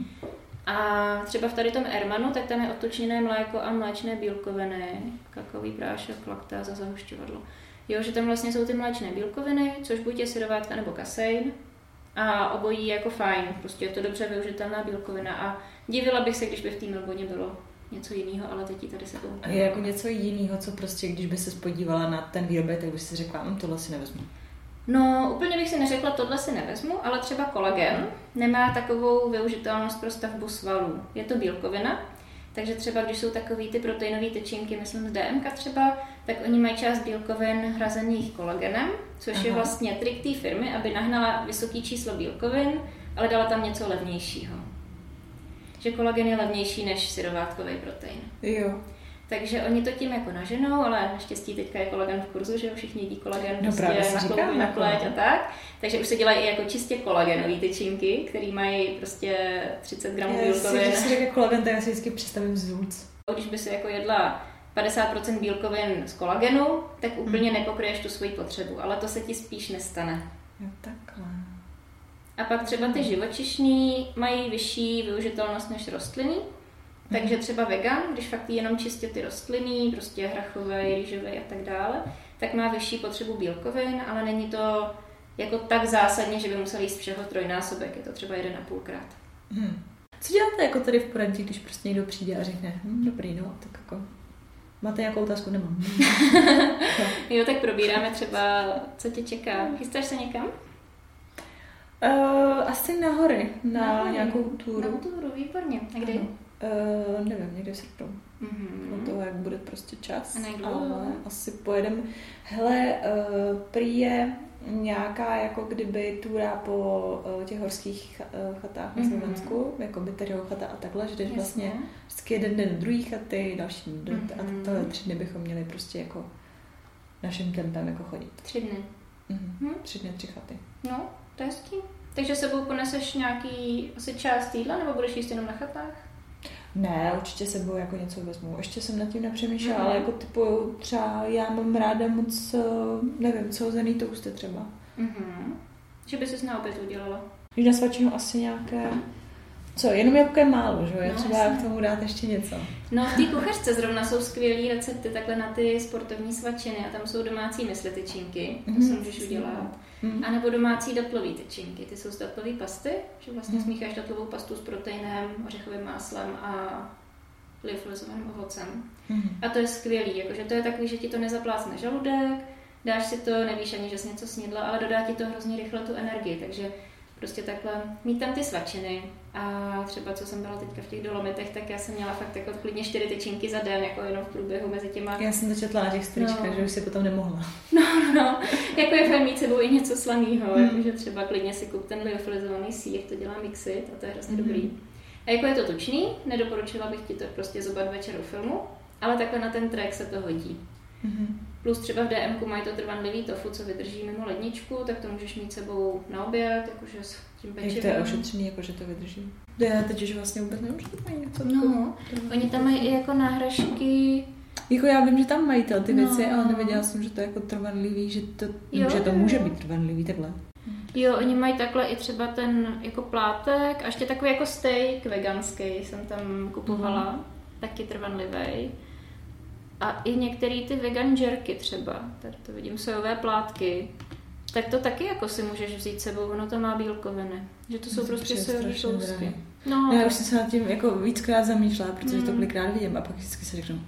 A třeba v tady tom Ermanu, tak tam je odtučněné mléko a mléčné bílkoviny, kakaový prášek, laktáza, zahušťovadlo. Jo, že tam vlastně jsou ty mléčné bílkoviny, což buď je syrovátka nebo kasein. A obojí je jako fajn, prostě je to dobře využitelná bílkovina a divila bych se, když by v té Melboně bylo něco jiného, ale teď tady se to... A je jako něco jiného, co prostě, když by se podívala na ten výrobek, tak bych si řekla, tohle si nevezmu. No, úplně bych si neřekla, tohle si nevezmu, ale třeba kolagen nemá takovou využitelnost pro stavbu svalů. Je to bílkovina, takže třeba když jsou takový ty proteinové tyčinky, myslím z DMK třeba, tak oni mají část bílkovin hrazených kolagenem, což je vlastně trik té firmy, aby nahnala vysoký číslo bílkovin, ale dala tam něco levnějšího. Že kolagen je levnější než syrovátkový protein. Jo. Takže oni to tím jako naženou, ale naštěstí teďka je kolagen v kurzu, že jo, všichni jedí kolagen prostě na pleť a tak. Takže už se dělají i jako čistě kolagenový tyčinky, který mají prostě 30 gramů bílkovin. Když si řekne kolagen, tak já si vždycky představím zvůc. Když by si jako jedla 50% bílkovin z kolagenu, tak úplně nepokryješ tu svoji potřebu, ale to se ti spíš nestane. Jo, takhle. A pak třeba ty živočišní mají vyšší využitelnost než rostliny. Takže třeba vegan, když fakt jí jenom čistě ty rostliny, prostě hrachové, rýžové a tak dále, tak má vyšší potřebu bílkovin, ale není to jako tak zásadně, že by musel jíst všeho trojnásobek, je to třeba 1,5krát. Co děláte jako tady v poradě, když prostě někdo přijde a řekne, dobrý, no, tak jako, máte nějakou otázku? Nemám. Jo, tak probíráme třeba, co tě čeká. Chystáš se někam? Asi na hory, na nějakou túru. Na túru, výborně. A kdy? Nevím, někde v srpnu. O toho, jak bude prostě čas. Ale asi pojedem. Hele, prý je nějaká jako kdyby túra po těch horských chatách na Slovensku, jako by tady chata a takhle, že jdeš vlastně vždycky jeden den do druhý chaty, další den a tohle 3 dny bychom měli prostě jako naším tempem jako chodit. 3 dny. 3 dny, 3 chaty. No, to je hezký. Takže sebou poneseš nějaký asi část jídla, nebo budeš jíst jenom na chatách? Ne, určitě sebou jako něco vezmu. Ještě jsem nad tím nepřemýšlela, ale jako typu třeba já mám ráda moc, nevím, celozrnný tousty třeba. Že by ses na oběd udělala? Když na svačinu asi nějaké, jenom jablko je málo, že jo? Je třeba k tomu dát ještě něco. No v té kuchařce zrovna jsou skvělý recepty takhle na ty sportovní svačiny a tam jsou domácí mysli tyčinky, to si můžeš udělat. A nebo domácí datlový tyčinky, ty jsou z datlové pasty, že vlastně smícháš datlovou pastu s proteinem, ořechovým máslem a lyofilizovaným ovocem. A to je skvělý, jakože to je takový, že ti to nezaplácne žaludek, dáš si to, nevíš ani, že jsi něco snědla, ale dodá ti to hrozně rychle tu energii, takže prostě takhle mít tam ty svačiny a třeba co jsem byla teďka v těch Dolomitech, tak já jsem měla fakt jako klidně 4 tyčinky za den, jako jenom v průběhu mezi těma. Já jsem to četla na těch stričkách, že už si potom nemohla. No, jako je fajn mít sebou i něco slaného, jakože třeba klidně si kup ten lyofilizovaný sír, to dělá Mixit a to je hrozně dobrý. A jako je to tučný, nedoporučila bych ti to prostě zobat večer u filmu, ale takhle na ten trek se to hodí. Plus třeba v DMku mají to trvanlivý tofu, co vydrží mimo ledničku, tak to můžeš mít sebou na oběd, jakože s tím pečivem. Jak to je ošetřený, jakože to vydrží? Já teď už vlastně vůbec nevím, že to mají něco. No, oni tam mají i jako náhražky. Jako já vím, že tam mají ty věci, ale nevěděla jsem, že to je jako trvanlivý, že to může být trvanlivý takhle. Jo, oni mají takhle i třeba ten jako plátek a ještě takový jako steak veganský jsem tam kupovala, taky trvanlivý. A i některé ty vegan jerky třeba, tady to vidím, sojové plátky, tak to taky jako si můžeš vzít sebou, ono to má bílkoviny, že to jsou prostě sojové tousty. No, já už jsem se nad tím jako víckrát zamýšlela, protože to kolikrát vidím a pak vždycky si řeknu,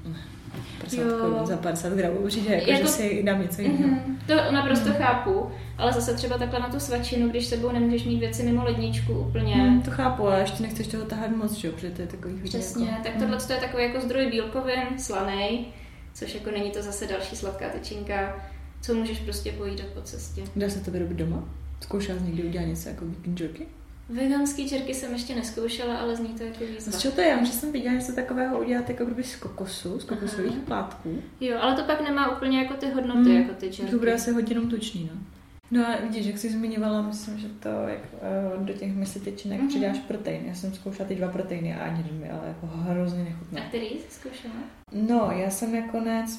za 50 gramů určitě, že si dám něco jiného. To naprosto chápu, ale zase třeba takhle na tu svačinu, když sebou nemůžeš mít věci mimo ledničku úplně. To chápu, ale ještě nechceš toho tahat moc, že? Protože to je takový hodně. Přesně, jako, tak tohle je takový jako zdroj bílkovin, slanej, což jako není to zase další sladká tyčinka, co můžeš prostě pojídat po cestě. Dá se to vyrobit doma? Zkoušela jsi někdy udělat něco jako vegan jerky? Veganský jerky jsem ještě neskoušela, ale zní to jako výzva. Z čeho to je? Já jsem viděla, že se takového udělat jako kdyby z kokosu, z kokosových plátků. Jo, ale to pak nemá úplně jako ty hodnoty, jako ty jerky. To bude asi hodně jenom tučný, no. No a vidíš, jak jsi zmiňovala, myslím, že to jak do těch mysli tyčinek přidáš protein. Já jsem zkoušela ty 2 proteiny a ani jeden mi, ale jako hrozně nechutné. A který jsi zkoušela? No, já jsem nakonec,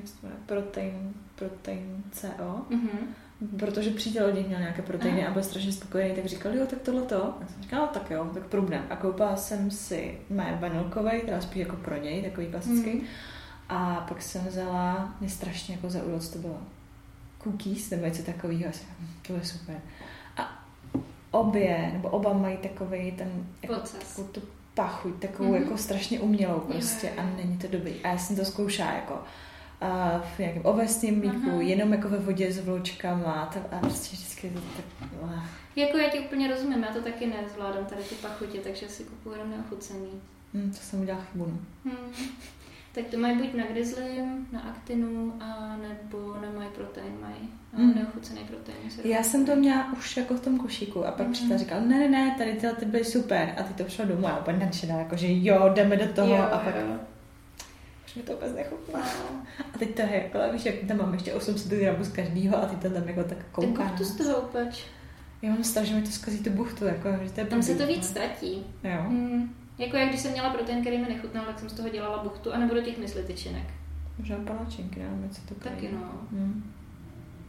protein CO, protože přítel od nich měl nějaké proteiny a byl strašně spokojený, tak říkal, jo, tak tohleto. A jsem říkala, tak jo, tak průbnem. A koupila jsem si vanilkovej, teda spíš jako pro něj, takový klasický. A pak jsem vzala, mě strašně jako zaujalo, co to bylo. Cookies, nebo něco takového, asi to je super. A oba mají takovej ten, jako takovou tu pachuť, takovou jako strašně umělou prostě a není to dobrý. A já jsem to zkoušela jako v nějakém ovesném mlíku, jenom jako ve vodě s vloučkama a prostě vždycky to tak... Jako já ti úplně rozumím, já to taky nezvládám tady ty pachutě, takže si kupuju jenom neochucený. To jsem udělala chybu, no. Tak to mají buď na grizzlym, na aktinu, a nebo nemají protein, mají neochucený protein. Já jsem to měla už jako v tom košíku a pak přítel říkal, ne, tady ty byly super a ty to přišlo domů a úplně nadšená, jakože jo, jdeme do toho a pak už mi to vůbec nechutná. A teď to je jako, víš, jak tam mám ještě 800 gramů z každého a ty to tam jako tak kouká. Tak buchtu z toho upeč. Já mám strach, že mi to zkazí tu buchtu, jako, že to je tam se to víc ztratí. Jo. Jako jak když jsem měla protein, který mi nechutnal, tak jsem z toho dělala buchtu, anebo do těch mysli tyčinek. Možná paláčinky, nevím, co to taky no.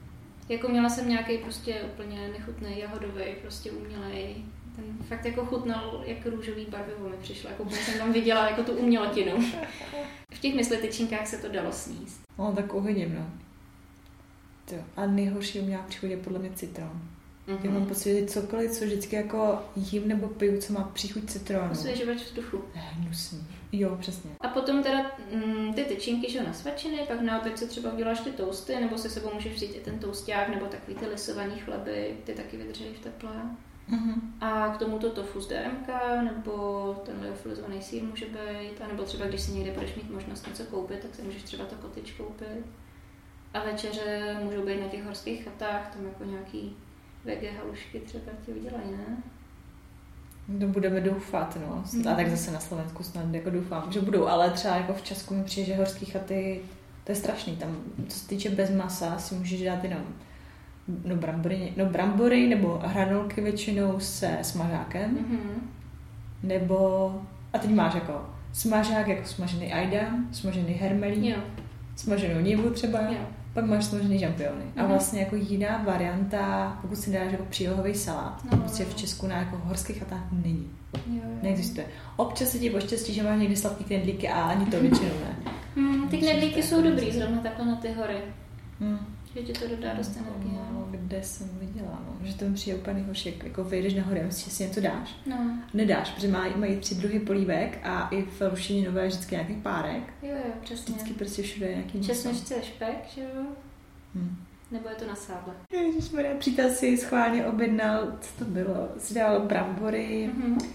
Jako měla jsem nějaký prostě úplně nechutný jahodový, prostě umělej. Ten fakt jako chutnal jak růžový barvivo mi přišlo, jako jsem tam viděla jako tu umělotinu. V těch myslityčinkách se to dalo sníst. No tak uvidím, no. A nejhorší u mě příchodě podle mě citron. Já mám pocit, že cokoliv, co vždycky jako jím nebo piju, co má příchuť citronu. Osvěžovač vzduchu. Hnusný. Jo, přesně. A potom teda ty tyčinky, že na svačiny, pak naopak si třeba uděláš ty toasty, nebo si sebou můžeš vzít i ten toasták, nebo takový ty lisovaný chleby, ty taky vydrží v teple. A k tomu to tofu z DMK, nebo ten liofilizovaný sýr může být, a nebo třeba když si někde budeš mít možnost něco koupit, tak si můžeš třeba to kotyč koupit. A večeře můžou být na těch horských chatách, tam jako nějaký vege halušky třeba ti udělají, ne? No budeme doufat, no. A tak zase na Slovensku snad jako doufám, že budou, ale třeba jako v Česku mi přijde, že horský chaty, to je strašný. Tam, co se týče bez masa, si můžeš dát jenom brambory nebo hranolky většinou se smažákem. Nebo, a teď máš jako smažák, jako smažený ajdan, smažený hermelí, smaženou nivu třeba. Jo. Pak máš smažený žampiony. A vlastně jako jiná varianta, pokud si dáš jako přílohový salát, prostě v Česku na jako horských chatách není. Neexistuje. Občas se ti poštěstí, že máš někdy sladký knedlíky a ani to většinou ne. Ty knedlíky jsou dobrý zrovna takhle na ty hory. Že ti to dodá dost energie. No, kde jsem viděla, no, že to mi přijde úplně horší, jako vyjdeš nahoru a myslíš, že si něco dáš. Nedáš, protože mají 3 druhy polívek a i v Rušině Nové vždycky nějaký párek. Jo, přesně. Vždycky prostě všude je nějaký česnečce špek, že jo? Nebo je to na sádle? Ježišmarja, přítel si schválně objednal, co to bylo, si dal brambory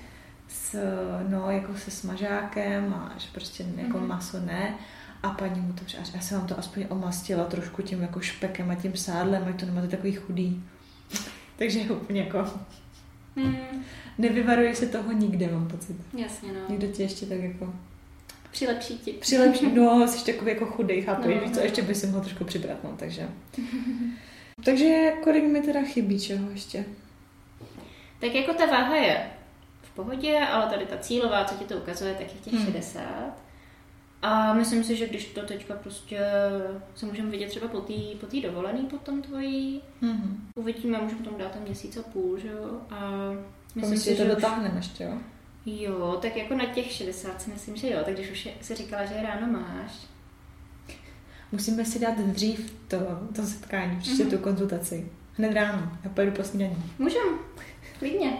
jako se smažákem a že prostě jako maso ne. A paní mu to přišla, já jsem vám to aspoň omastila trošku tím jako špekem a tím sádlem, ať to nemáte takový chudý. Takže úplně jako... Nevyvaruje se toho nikde, mám pocit. Jasně, no. Někdo ti ještě tak jako... Přilepší ti. Jsi takový jako chudej, chápeš, víš co, ještě by si mohl trošku přibrat, no, takže... Takže kolik mi teda chybí, čeho ještě? Tak jako ta váha je v pohodě, ale tady ta cílová, co ti to ukazuje, tak je těch 60. A myslím si, že když to teďka prostě se můžeme vidět třeba po té dovolený potom tvojí, uvidíme, můžeme tomu dát 1,5 měsíce, že jo? A myslím si, že to dotáhneme ještě, jo? Jo, tak jako na těch 60 si myslím, že jo. Tak když už si říkala, že ráno máš. Musíme si dát dřív to setkání, příště tu konzultaci. Hned ráno, já pojedu po snídaní. Můžem, klidně.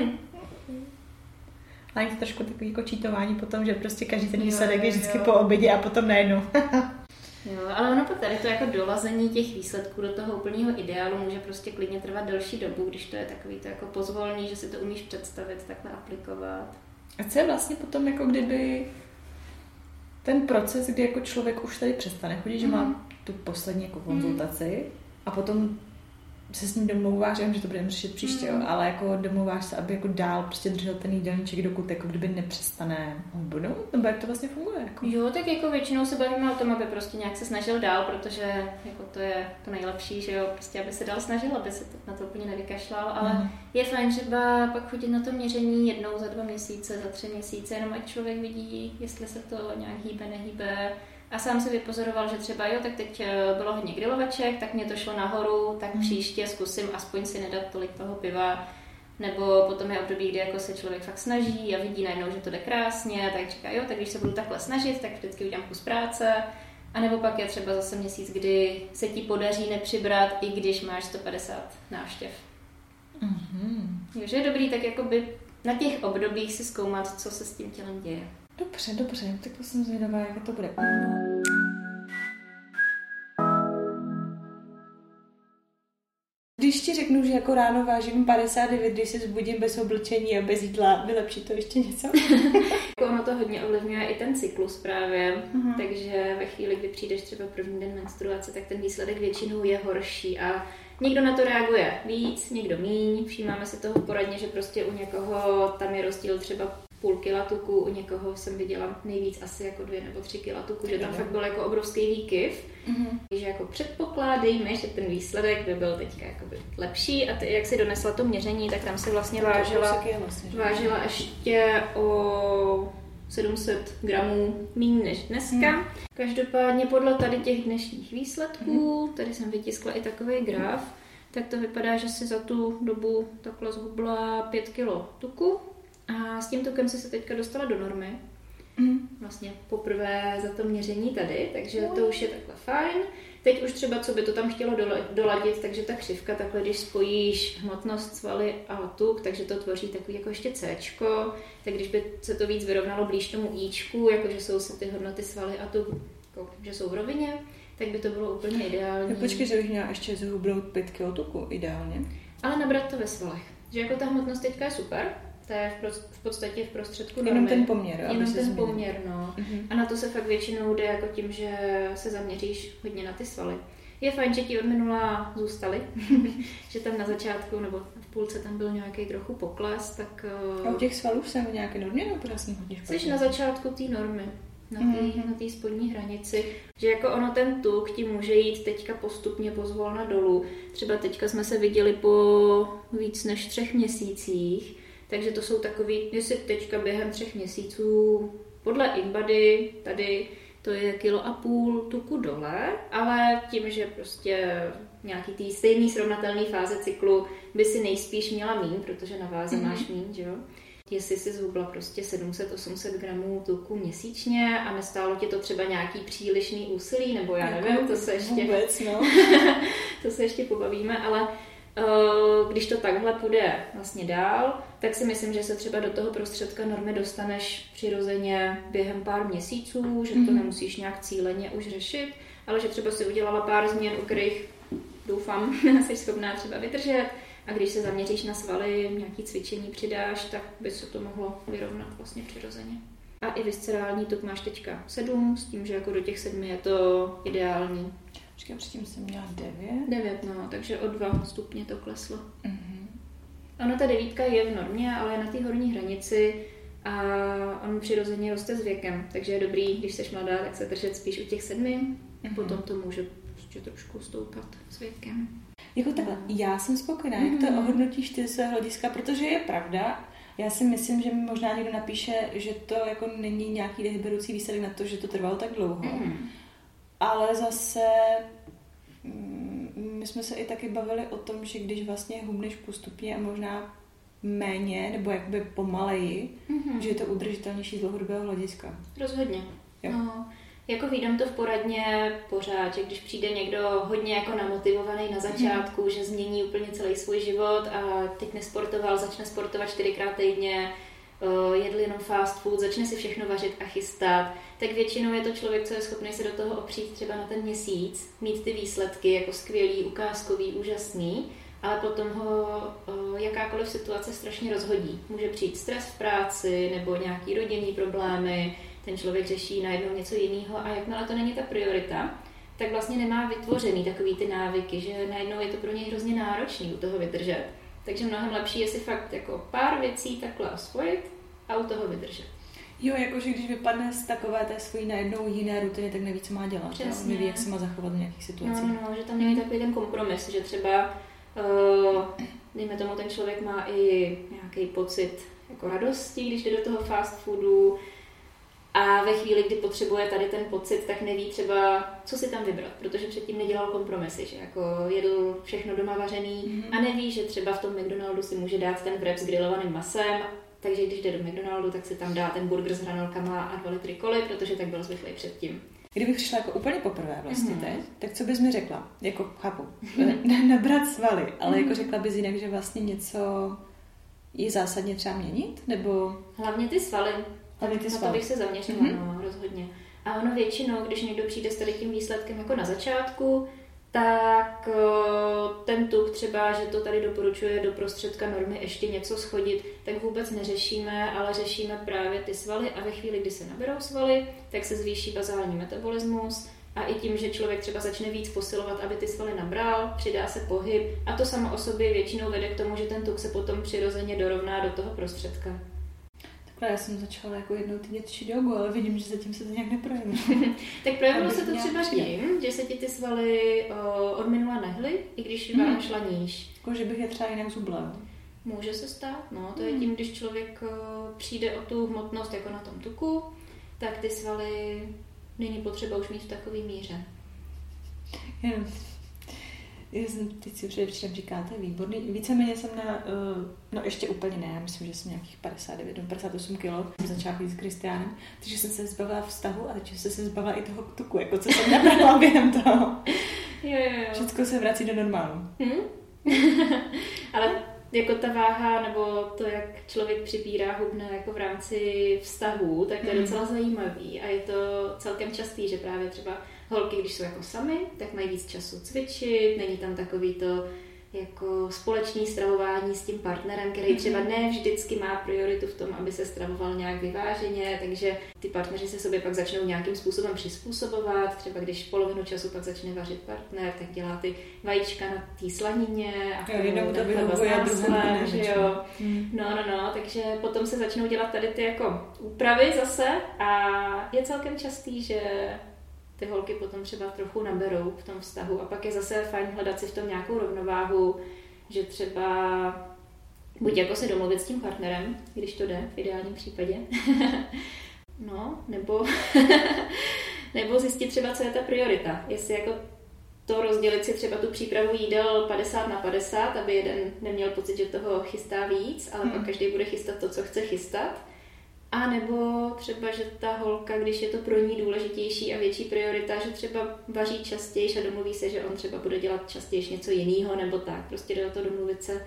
Ale je to trošku takový jako čítování potom, že prostě každý ten výsledek je vždycky po obědě a potom najednou. Jo, ale ono pak tady to jako dolazení těch výsledků do toho úplného ideálu může prostě klidně trvat delší dobu, když to je takový to jako pozvolný, že si to umíš představit, takhle aplikovat. A co je vlastně potom jako kdyby ten proces, kdy jako člověk už tady přestane chodit, že má tu poslední jako konzultaci a potom se s ním domlouváš, že to budeme řešit příště, jo, ale jako domlouváš se, aby jako dál prostě držel ten jídelníček, dokud jako kdyby nepřestane hubnout, nebo jak to vlastně funguje? Jako? Jo, tak jako většinou se bavíme o tom, aby prostě nějak se snažil dál, protože jako to je to nejlepší, že jo, prostě aby se dál snažil, aby se na to úplně nevykašlal, ale je fajn třeba pak chodit na to měření jednou za 2 měsíce, za 3 měsíce, jenom ať člověk vidí, jestli se to nějak hýbe, nehýbe. A sám si vypozoroval, že třeba jo, tak teď bylo hodně grilovaček, tak mě to šlo nahoru, tak příště zkusím aspoň si nedat tolik toho piva. Nebo potom je období, kdy jako se člověk fakt snaží a vidí najednou, že to jde krásně, tak říká jo, tak když se budu takhle snažit, tak vždycky udělám kus práce. A nebo pak je třeba zase měsíc, kdy se ti podaří nepřibrat, i když máš 150 návštěv. Takže je dobrý tak jakoby na těch obdobích si zkoumat, co se s tím tělem děje. Dobře, tak to jsem zvědavá, jak to bude. Když ti řeknu, že jako ráno vážím 59, když se zbudím bez oblečení a bez jídla, vylepší to ještě něco? Ono to hodně ovlivňuje i ten cyklus právě, takže ve chvíli, kdy přijdeš třeba první den menstruace, tak ten výsledek většinou je horší a někdo na to reaguje víc, někdo míň. Všímáme si toho poradně, že prostě u někoho tam je rozdíl třeba 0,5 kila tuku, u někoho jsem viděla nejvíc asi jako 2 nebo 3 kila tuku, že tam fakt byl jako obrovský výkyv. Takže jako předpokládejme, že ten výsledek by byl teďka jakoby lepší a ty, jak si donesla to měření, tak tam si vlastně vážila ještě o 700 gramů méně než dneska. Každopádně podle tady těch dnešních výsledků, tady jsem vytiskla i takový graf, tak to vypadá, že si za tu dobu takhle zhubla 5 kg tuku a s tím tukem si se teďka dostala do normy. Vlastně poprvé za to měření tady, takže to už je takhle fajn. Teď už třeba, co by to tam chtělo doladit, takže ta křivka takhle, když spojíš hmotnost, svaly a tuk, takže to tvoří takový jako ještě Cčko, tak když by se to víc vyrovnalo blíž tomu Ičku, jakože jsou se ty hodnoty svaly a tuk, jako, že jsou v rovině, tak by to bylo úplně ideální. Počkej, že bych měla ještě zhubnout 5 kg tuku, ideálně. Ale nabrat to ve svalech. Že jako ta hmotnost teďka je super, to je v podstatě v prostředku normy. Jenom ten poměr. Jenom ten poměr, no. A na to se fakt většinou jde jako tím, že se zaměříš hodně na ty svaly. Je fajn, že ti od minula zůstaly, že tam na začátku nebo v půlce tam byl nějaký trochu pokles, tak... A u těch svalů jsem v nějaké normě, nebo pořád jsem hodně špatně? Jsi na začátku té normy, na té spodní hranici, že jako ono ten tuk ti může jít teďka postupně pozvolna dolů. Třeba teďka jsme se viděli po víc než 3 měsících, takže to jsou takový, jestli teďka během 3 měsíců, podle InBody, tady to je 1,5 kg tuku dole, ale tím, že prostě nějaký tý stejný srovnatelný fáze cyklu by si nejspíš měla míň, protože na váze máš míň, že jo? Jestli si zhubla prostě 700-800 gramů tuku měsíčně a nestálo ti to třeba nějaký přílišný úsilí, nebo já nevím, to se ještě... Vůbec, no. To se ještě pobavíme, ale když to takhle půjde vlastně dál, tak si myslím, že se třeba do toho prostředka normy dostaneš přirozeně během pár měsíců, že to nemusíš nějak cíleně už řešit, ale že třeba si udělala pár změn, u kterých doufám, jsi schopná třeba vydržet, a když se zaměříš na svaly, nějaký cvičení přidáš, tak by se to mohlo vyrovnat vlastně přirozeně. A i viscerální tuk máš teďka 7, s tím, že jako do těch 7 je to ideální. Počkej, předtím jsem měla 9. 9, no, takže o 2 stupně to kleslo. Ono ta 9 je v normě, ale je na té horní hranici a on přirozeně roste s věkem, takže je dobrý, když jsi mladá, tak se držet spíš u těch 7, potom to může prostě trošku stoupat s věkem. Jako takhle, já jsem spokojená, jak to ohodnotíš ty své hlediska, protože je pravda, já si myslím, že mi možná někdo napíše, že to jako není nějaký dehyberující výsledek na to, že to trvalo tak dlouho. Ale zase my jsme se i taky bavili o tom, že když vlastně hubneš postupně a možná méně, nebo jakoby pomaleji, že je to udržitelnější z dlouhodobého hlediska. Rozhodně. No, jako vídám to v poradně pořád, že když přijde někdo hodně jako namotivovaný na začátku, že změní úplně celý svůj život a teď nesportoval, začne sportovat 4krát týdně, jedl jenom fast food, začne si všechno vařit a chystat, tak většinou je to člověk, co je schopný se do toho opřít třeba na ten měsíc, mít ty výsledky jako skvělý, ukázkový, úžasný, ale potom ho jakákoliv situace strašně rozhodí. Může přijít stres v práci nebo nějaký rodinný problémy, ten člověk řeší najednou něco jiného a jakmile to není ta priorita, tak vlastně nemá vytvořený takový ty návyky, že najednou je to pro něj hrozně náročný u toho vydržet. Takže mnohem lepší je si fakt jako pár věcí takhle osvojit a u toho vydržet. Jo, jakože když vypadne z takové té svojí najednou jiné rutiny, tak neví, co má dělat. Přesně. Neví, jak se má zachovat v nějakých situacích. No, že tam není takový ten kompromis, že třeba dejme tomu, ten člověk má i nějaký pocit jako radosti, když jde do toho fast foodu a ve chvíli, kdy potřebuje tady ten pocit, tak neví třeba, co si tam vybrat, protože předtím nedělal kompromisy, že jako jedl všechno doma vařený a neví, že třeba v tom McDonaldu si může dát ten wrap s grilovaným masem, takže když jde do McDonaldu, tak si tam dá ten burger s hranolkama a 2 litry koly, protože tak byl zvyklý předtím. Kdybych přišla jako úplně poprvé vlastně teď, tak co bys mi řekla? Jako chápu, nabrat svaly, ale jako řekla bys jinak, že vlastně něco je zásadně třeba měnit? Nebo... Hlavně ty svaly. Na to bych se zaměřila, no, rozhodně. A ono většinou, když někdo přijde s tady tím výsledkem jako na začátku, tak ten tuk třeba, že to tady doporučuje do prostředka normy ještě něco schodit, tak vůbec neřešíme, ale řešíme právě ty svaly a ve chvíli, kdy se naberou svaly, tak se zvýší bazální metabolismus a i tím, že člověk třeba začne víc posilovat, aby ty svaly nabral, přidá se pohyb a to samo o sobě většinou vede k tomu, že ten tuk se potom přirozeně dorovná do toho prostředka. Já jsem začala jako jednou týdně cvičit jogu, ale vidím, že zatím se to nějak neprojevilo. Tak projevilo se to třeba tím, že se ti ty svaly od minula nehly, i když váha šla níž. Jako, že bych je třeba jinak zubla. Může se stát, no. To je tím, když člověk přijde o tu hmotnost jako na tom tuku, tak ty svaly není potřeba už mít v takové míře. Já jsem teď si předevčírem říkala, to je výborný. Víceméně jsem no ještě úplně ne, já myslím, že jsem nějakých 59 nebo 58 kilo. Jsem začala chodit s Kristiánem, takže jsem se zbavila vztahu a teď jsem se zbavila i toho tuku, jako co jsem nabrala během toho. Jo. Všechno se vrací do normálu. Ale jako ta váha, nebo to, jak člověk přibírá hubne jako v rámci vztahů, tak je docela zajímavý a je to celkem častý, že právě třeba holky, když jsou jako samy, tak mají víc času cvičit, není tam takový to jako společné stravování s tím partnerem, který třeba ne vždycky má prioritu v tom, aby se stravoval nějak vyváženě, takže ty partneři se sobě pak začnou nějakým způsobem přizpůsobovat, třeba když polovinu času pak začne vařit partner, tak dělá ty vajíčka na té slanině a jednou to vyhovuje, druhé že jo. No, takže potom se začnou dělat tady ty jako úpravy zase a je celkem častý, že ty holky potom třeba trochu naberou v tom vztahu a pak je zase fajn hledat si v tom nějakou rovnováhu, že třeba buď jako se domluvit s tím partnerem, když to jde, v ideálním případě, no, nebo zjistit třeba, co je ta priorita, jestli jako to rozdělit si třeba tu přípravu jídel 50/50, aby jeden neměl pocit, že toho chystá víc, ale pak každý bude chystat to, co chce chystat. A nebo třeba, že ta holka, když je to pro ní důležitější a větší priorita, že třeba vaří častěji a domluví se, že on třeba bude dělat častěji něco jiného, nebo tak. Prostě jde o to domluvit se,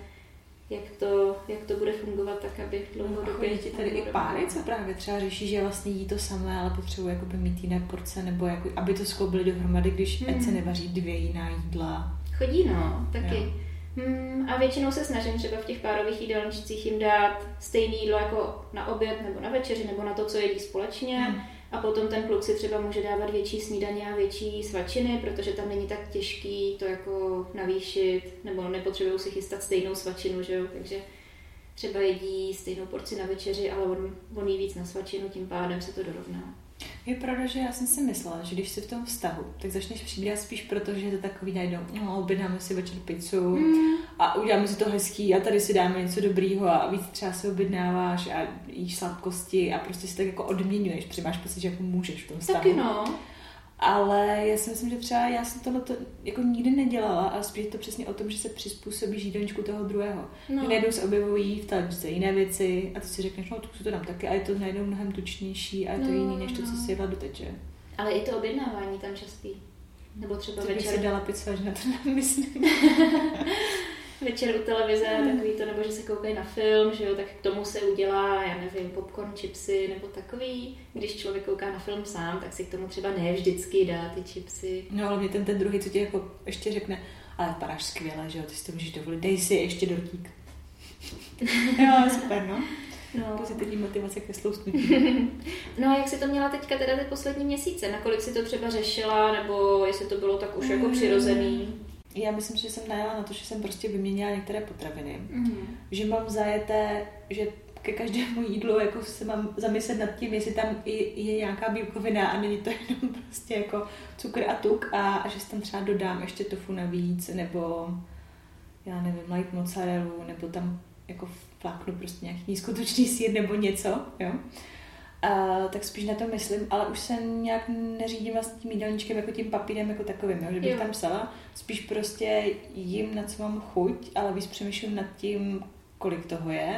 jak to bude fungovat tak, aby dlouhodobě... Chodí ti tady i páry, co právě třeba řeší, že vlastně jí to samé, ale potřebují jakoby mít jiné porce, nebo jako, aby to skloubili dohromady, když ať se nevaří 2 jiná jídla. Chodí, no, taky. Jo. A většinou se snažím třeba v těch párových jídelníčcích jim dát stejné jídlo jako na oběd nebo na večeři nebo na to, co jedí společně a potom ten kluk si třeba může dávat větší snídaně a větší svačiny, protože tam není tak těžký to jako navýšit nebo nepotřebují si chystat stejnou svačinu, že jo, takže třeba jedí stejnou porci na večeři, ale on jí víc na svačinu, tím pádem se to dorovná. Je pravda, že já jsem si myslela, že když jsi v tom vztahu, tak začneš přibírat spíš proto, že je to takový najdou, objednáme si večer pizzu a uděláme si to hezký a tady si dáme něco dobrýho a víc třeba se objednáváš a jíš sladkosti a prostě si tak jako odměňuješ, protože máš pocit, že jako můžeš v tom vztahu. Taky no. Ale já si myslím, že třeba já jsem tohle jako nikdy nedělala, ale spíš je to přesně o tom, že se přizpůsobíš jídelníčku toho druhého. No. Najednou se objevují v televizi jiné věci a ty si řekneš, no tu to dám taky a je to najednou mnohem tučnější a je to jiný než to, co si jedla doteď. Ale i to objednávání tam častý. Nebo třeba to večer. Bych si dala pizzu, až na to nemyslím. Večer u televize, takový to, nebo že se koukají na film, že jo, tak k tomu se udělá, já nevím, popcorn, chipsy, nebo takový. Když člověk kouká na film sám, tak si k tomu třeba ne vždycky dá ty chipsy. No ale mě ten druhý, co ti jako ještě řekne, ale vypadáš skvěle, že jo, ty si to můžeš dovolit, dej si ještě dortík. Jo, super, no. Pozitivní motivace ke sloustnutí. No a jak jsi to měla teďka teda ty poslední měsíce? Nakolik jsi to třeba řešila, nebo jestli to bylo tak už jako přirozený? Já myslím, že jsem najela na to, že jsem prostě vyměnila některé potraviny. Že mám zajeté, že ke každému jídlu jako se mám zamyslet nad tím, jestli tam je nějaká bílkovina a není to jenom prostě jako cukr a tuk a že si tam třeba dodám ještě tofu navíc, nebo já nevím, light mozzarellu, nebo tam jako fláknu prostě nějaký nízkotučný sýr nebo něco, jo. Tak spíš na to myslím, ale už se nějak neřídím vlastně tím jídelníčkem jako tím papírem jako takovým, jo? Že bych tam psala, spíš prostě jím, na co mám chuť, ale víc přemýšlím nad tím, kolik toho je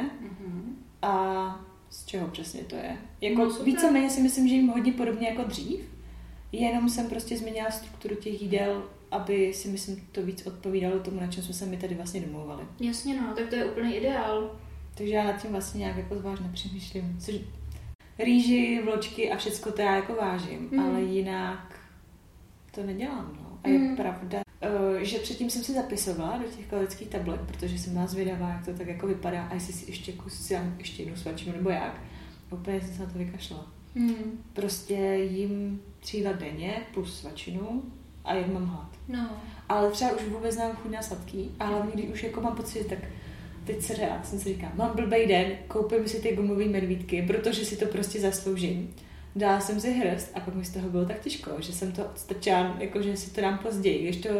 a z čeho přesně to je. Jako víceméně si myslím, že jim hodně podobně jako dřív, jenom jsem prostě změnila strukturu těch jídel, aby si myslím to víc odpovídalo tomu, na čem jsme se my tady vlastně domlouvali. Jasně no, tak to je úplný ideál. Takže já nad tím vlastně nějak jako zvlášť nepřemýšlím. Rýži, vločky a všecko to já jako vážím, ale jinak to nedělám. No. A je pravda, že předtím jsem si zapisovala do těch kalorických tablet, protože jsem byla zvědavá, jak to tak jako vypadá a jestli si ještě jednu svačinu nebo jak. Úplně jsem se na to vykašlala. Prostě jim 3 jídla denně plus svačinu a jak mám hlad. No. Ale třeba už vůbec znám chuť na sladký a hlavně, když už jako mám pocit, tak teď jsem si říkala, mám blbej den, koupím si ty gumový medvídky, protože si to prostě zasloužím. Dala jsem si hrst a pak mi z toho bylo tak těžko, že jsem to strčala, jako že si to dám později, když to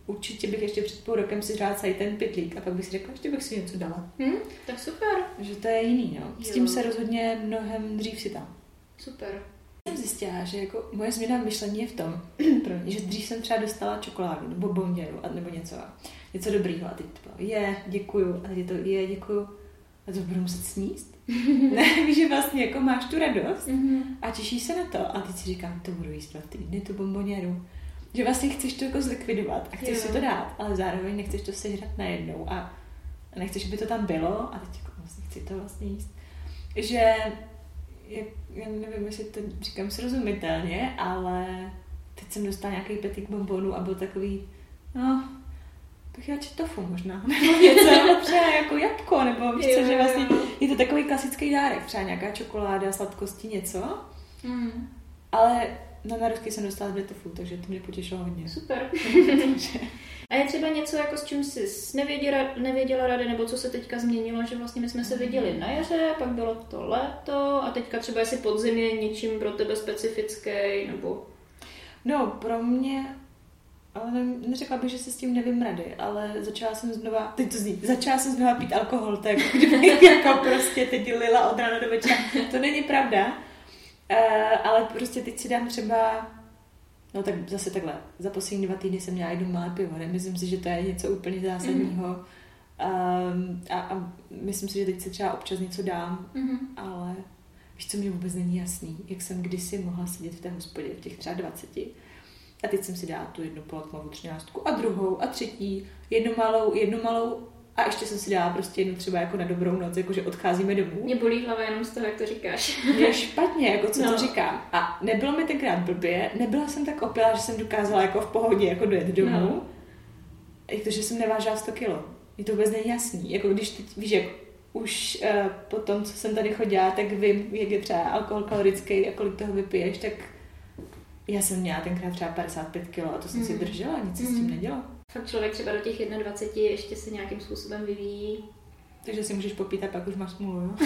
určitě bych ještě před půl rokem si řádla celý ten pytlík a pak bych si řekla, ještě bych si něco dala. Tak super. Že to je jiný, no. S tím se rozhodně mnohem dřív si tam. Super. Jsem zjistila, že jako moje změna myšlení je v tom, že dřív jsem třeba dostala čokoládu nebo bonděru nebo něco dobrýho a teď to bylo, děkuju, a teď je to, děkuju, a to budu muset sníst. Ne, víš, že vlastně jako máš tu radost a těšíš se na to a teď si říkám, to budu jíst 2 týdny, tu bonboněru. Že vlastně chceš to jako zlikvidovat a chceš si to dát, ale zároveň nechceš to sežrat najednou a nechceš, aby to tam bylo a teď jako vlastně chci to vlastně jíst. Že já nevím, jestli to říkám srozumitelně, ale teď jsem dostala nějaký petík bonbonů a byl takový, bych já tofu možná, nebo něco, třeba jako jabko, nebo víš co, že vlastně je to takový klasický dárek, třeba nějaká čokoláda, sladkosti, něco, ale na narozky jsem dostala 2 tofu, takže to mě potěšilo hodně. Super. A je třeba něco, jako s čím jsi nevěděla rady, nebo co se teďka změnilo, že vlastně my jsme se viděli na jaře, pak bylo to léto a teďka třeba jestli podzim je něčím pro tebe specifický, nebo... No, pro mě, ale neřekla bych, že se s tím nevím rady, ale začala jsem znova pít alkohol, tak kdybych jako prostě teď lila od rána do večera. To není pravda, ale prostě teď si dám třeba... No tak zase takhle, za poslední 2 týdny jsem měla jednou malé pivo, nemyslím si, že to je něco úplně zásadního a myslím si, že teď se třeba občas něco dám, ale víš, co mě vůbec není jasný, jak jsem kdysi mohla sedět v té hospodě, v těch třeba 20 a teď jsem si dala tu jednu polotmovou 13 a druhou a třetí, jednu malou a ještě jsem si dala prostě jednu třeba jako na dobrou noc, jakože odcházíme domů. Mě bolí hlava jenom z toho, jak to říkáš. Mě špatně, jako co to říkám. A nebylo mi tenkrát blbě, nebyla jsem tak opilá, že jsem dokázala jako v pohodě jako dojet domů. Jak to, že jsem nevážila 100 kilo. Je to vůbec není jasný. Jako když teď, víš, jak už po tom, co jsem tady chodila, tak vím, jak je třeba alkohol kalorický a kolik toho vypiješ, tak já jsem měla tenkrát třeba 55 kilo a to jsem si držela, nic se s tím nedělo. Fakt člověk třeba do těch 21 ještě se nějakým způsobem vyvíjí. Takže si můžeš popít a pak už máš smůlu, jo?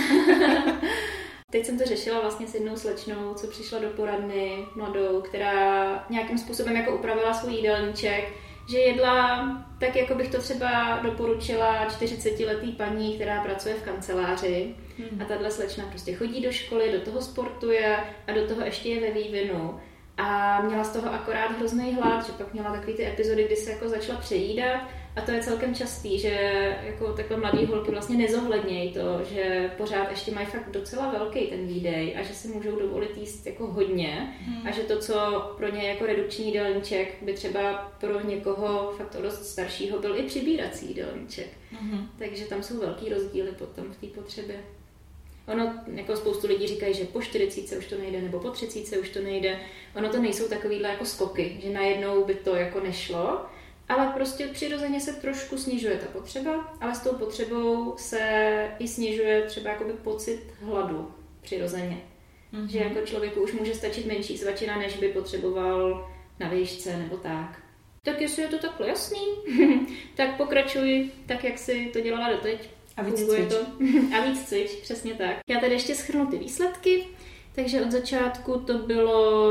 Teď jsem to řešila vlastně s jednou slečnou, co přišla do poradny, mladou, která nějakým způsobem jako upravila svůj jídelníček, že jedla tak, jako bych to třeba doporučila 40letý paní, která pracuje v kanceláři. A tahle slečna prostě chodí do školy, do toho sportuje a do toho ještě je ve vývinu. A měla z toho akorát hrozný hlad, že pak měla takový ty epizody, kdy se jako začala přejídat a to je celkem častý, že jako takhle mladý holky vlastně nezohlednějí to, že pořád ještě mají fakt docela velký ten výdej a že si můžou dovolit jíst jako hodně a že to, co pro ně jako redukční jídelníček by třeba pro někoho fakt o dost staršího byl i přibírací jídelníček. Takže tam jsou velký rozdíly potom v té potřebě. Ono, jako spoustu lidí říkají, že po 40 už to nejde, nebo po 30 už to nejde. Ono to nejsou takovýhle jako skoky, že najednou by to jako nešlo, ale prostě přirozeně se trošku snižuje ta potřeba, ale s tou potřebou se i snižuje třeba jakoby pocit hladu přirozeně. Že jako člověku už může stačit menší svačina, než by potřeboval na výšce nebo tak. Tak jestli je to takhle jasný, tak pokračuj tak, jak jsi to dělala doteď. A víc cvič. A víc cvič, přesně tak. Já tady ještě shrnu ty výsledky. Takže od začátku to bylo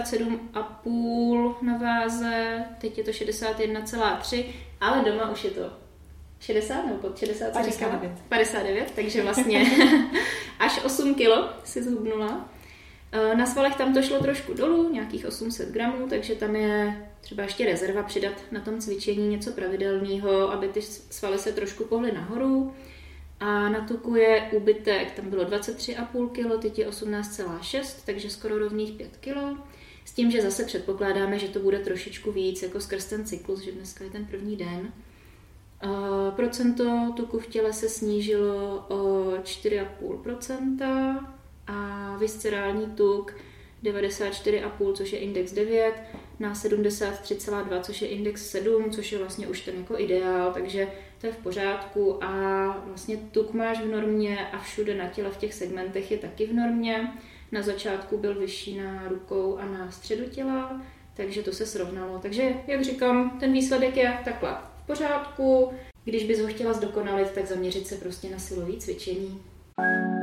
67,5 na váze, teď je to 61,3, ale doma už je to 60 nebo pod 60? 59, takže vlastně až 8 kilo si zhubnula. Na svalech tam to šlo trošku dolů, nějakých 800 gramů, takže tam je třeba ještě rezerva přidat na tom cvičení něco pravidelného, aby ty svaly se trošku pohly nahoru. A na tuku je úbytek, tam bylo 23,5 kg, teď je 18,6, takže skoro rovných 5 kg. S tím, že zase předpokládáme, že to bude trošičku víc, jako skrz ten cyklus, že dneska je ten první den. Procento tuku v těle se snížilo o 4,5% a viscerální tuk 94,5, což je index 9, na 73,2, což je index 7, což je vlastně už ten jako ideál, takže to je v pořádku a vlastně tuk máš v normě a všude na těle v těch segmentech je taky v normě. Na začátku byl vyšší na rukou a na středu těla, takže to se srovnalo. Takže, jak říkám, ten výsledek je takhle v pořádku. Když bys ho chtěla zdokonalit, tak zaměřit se prostě na silové cvičení.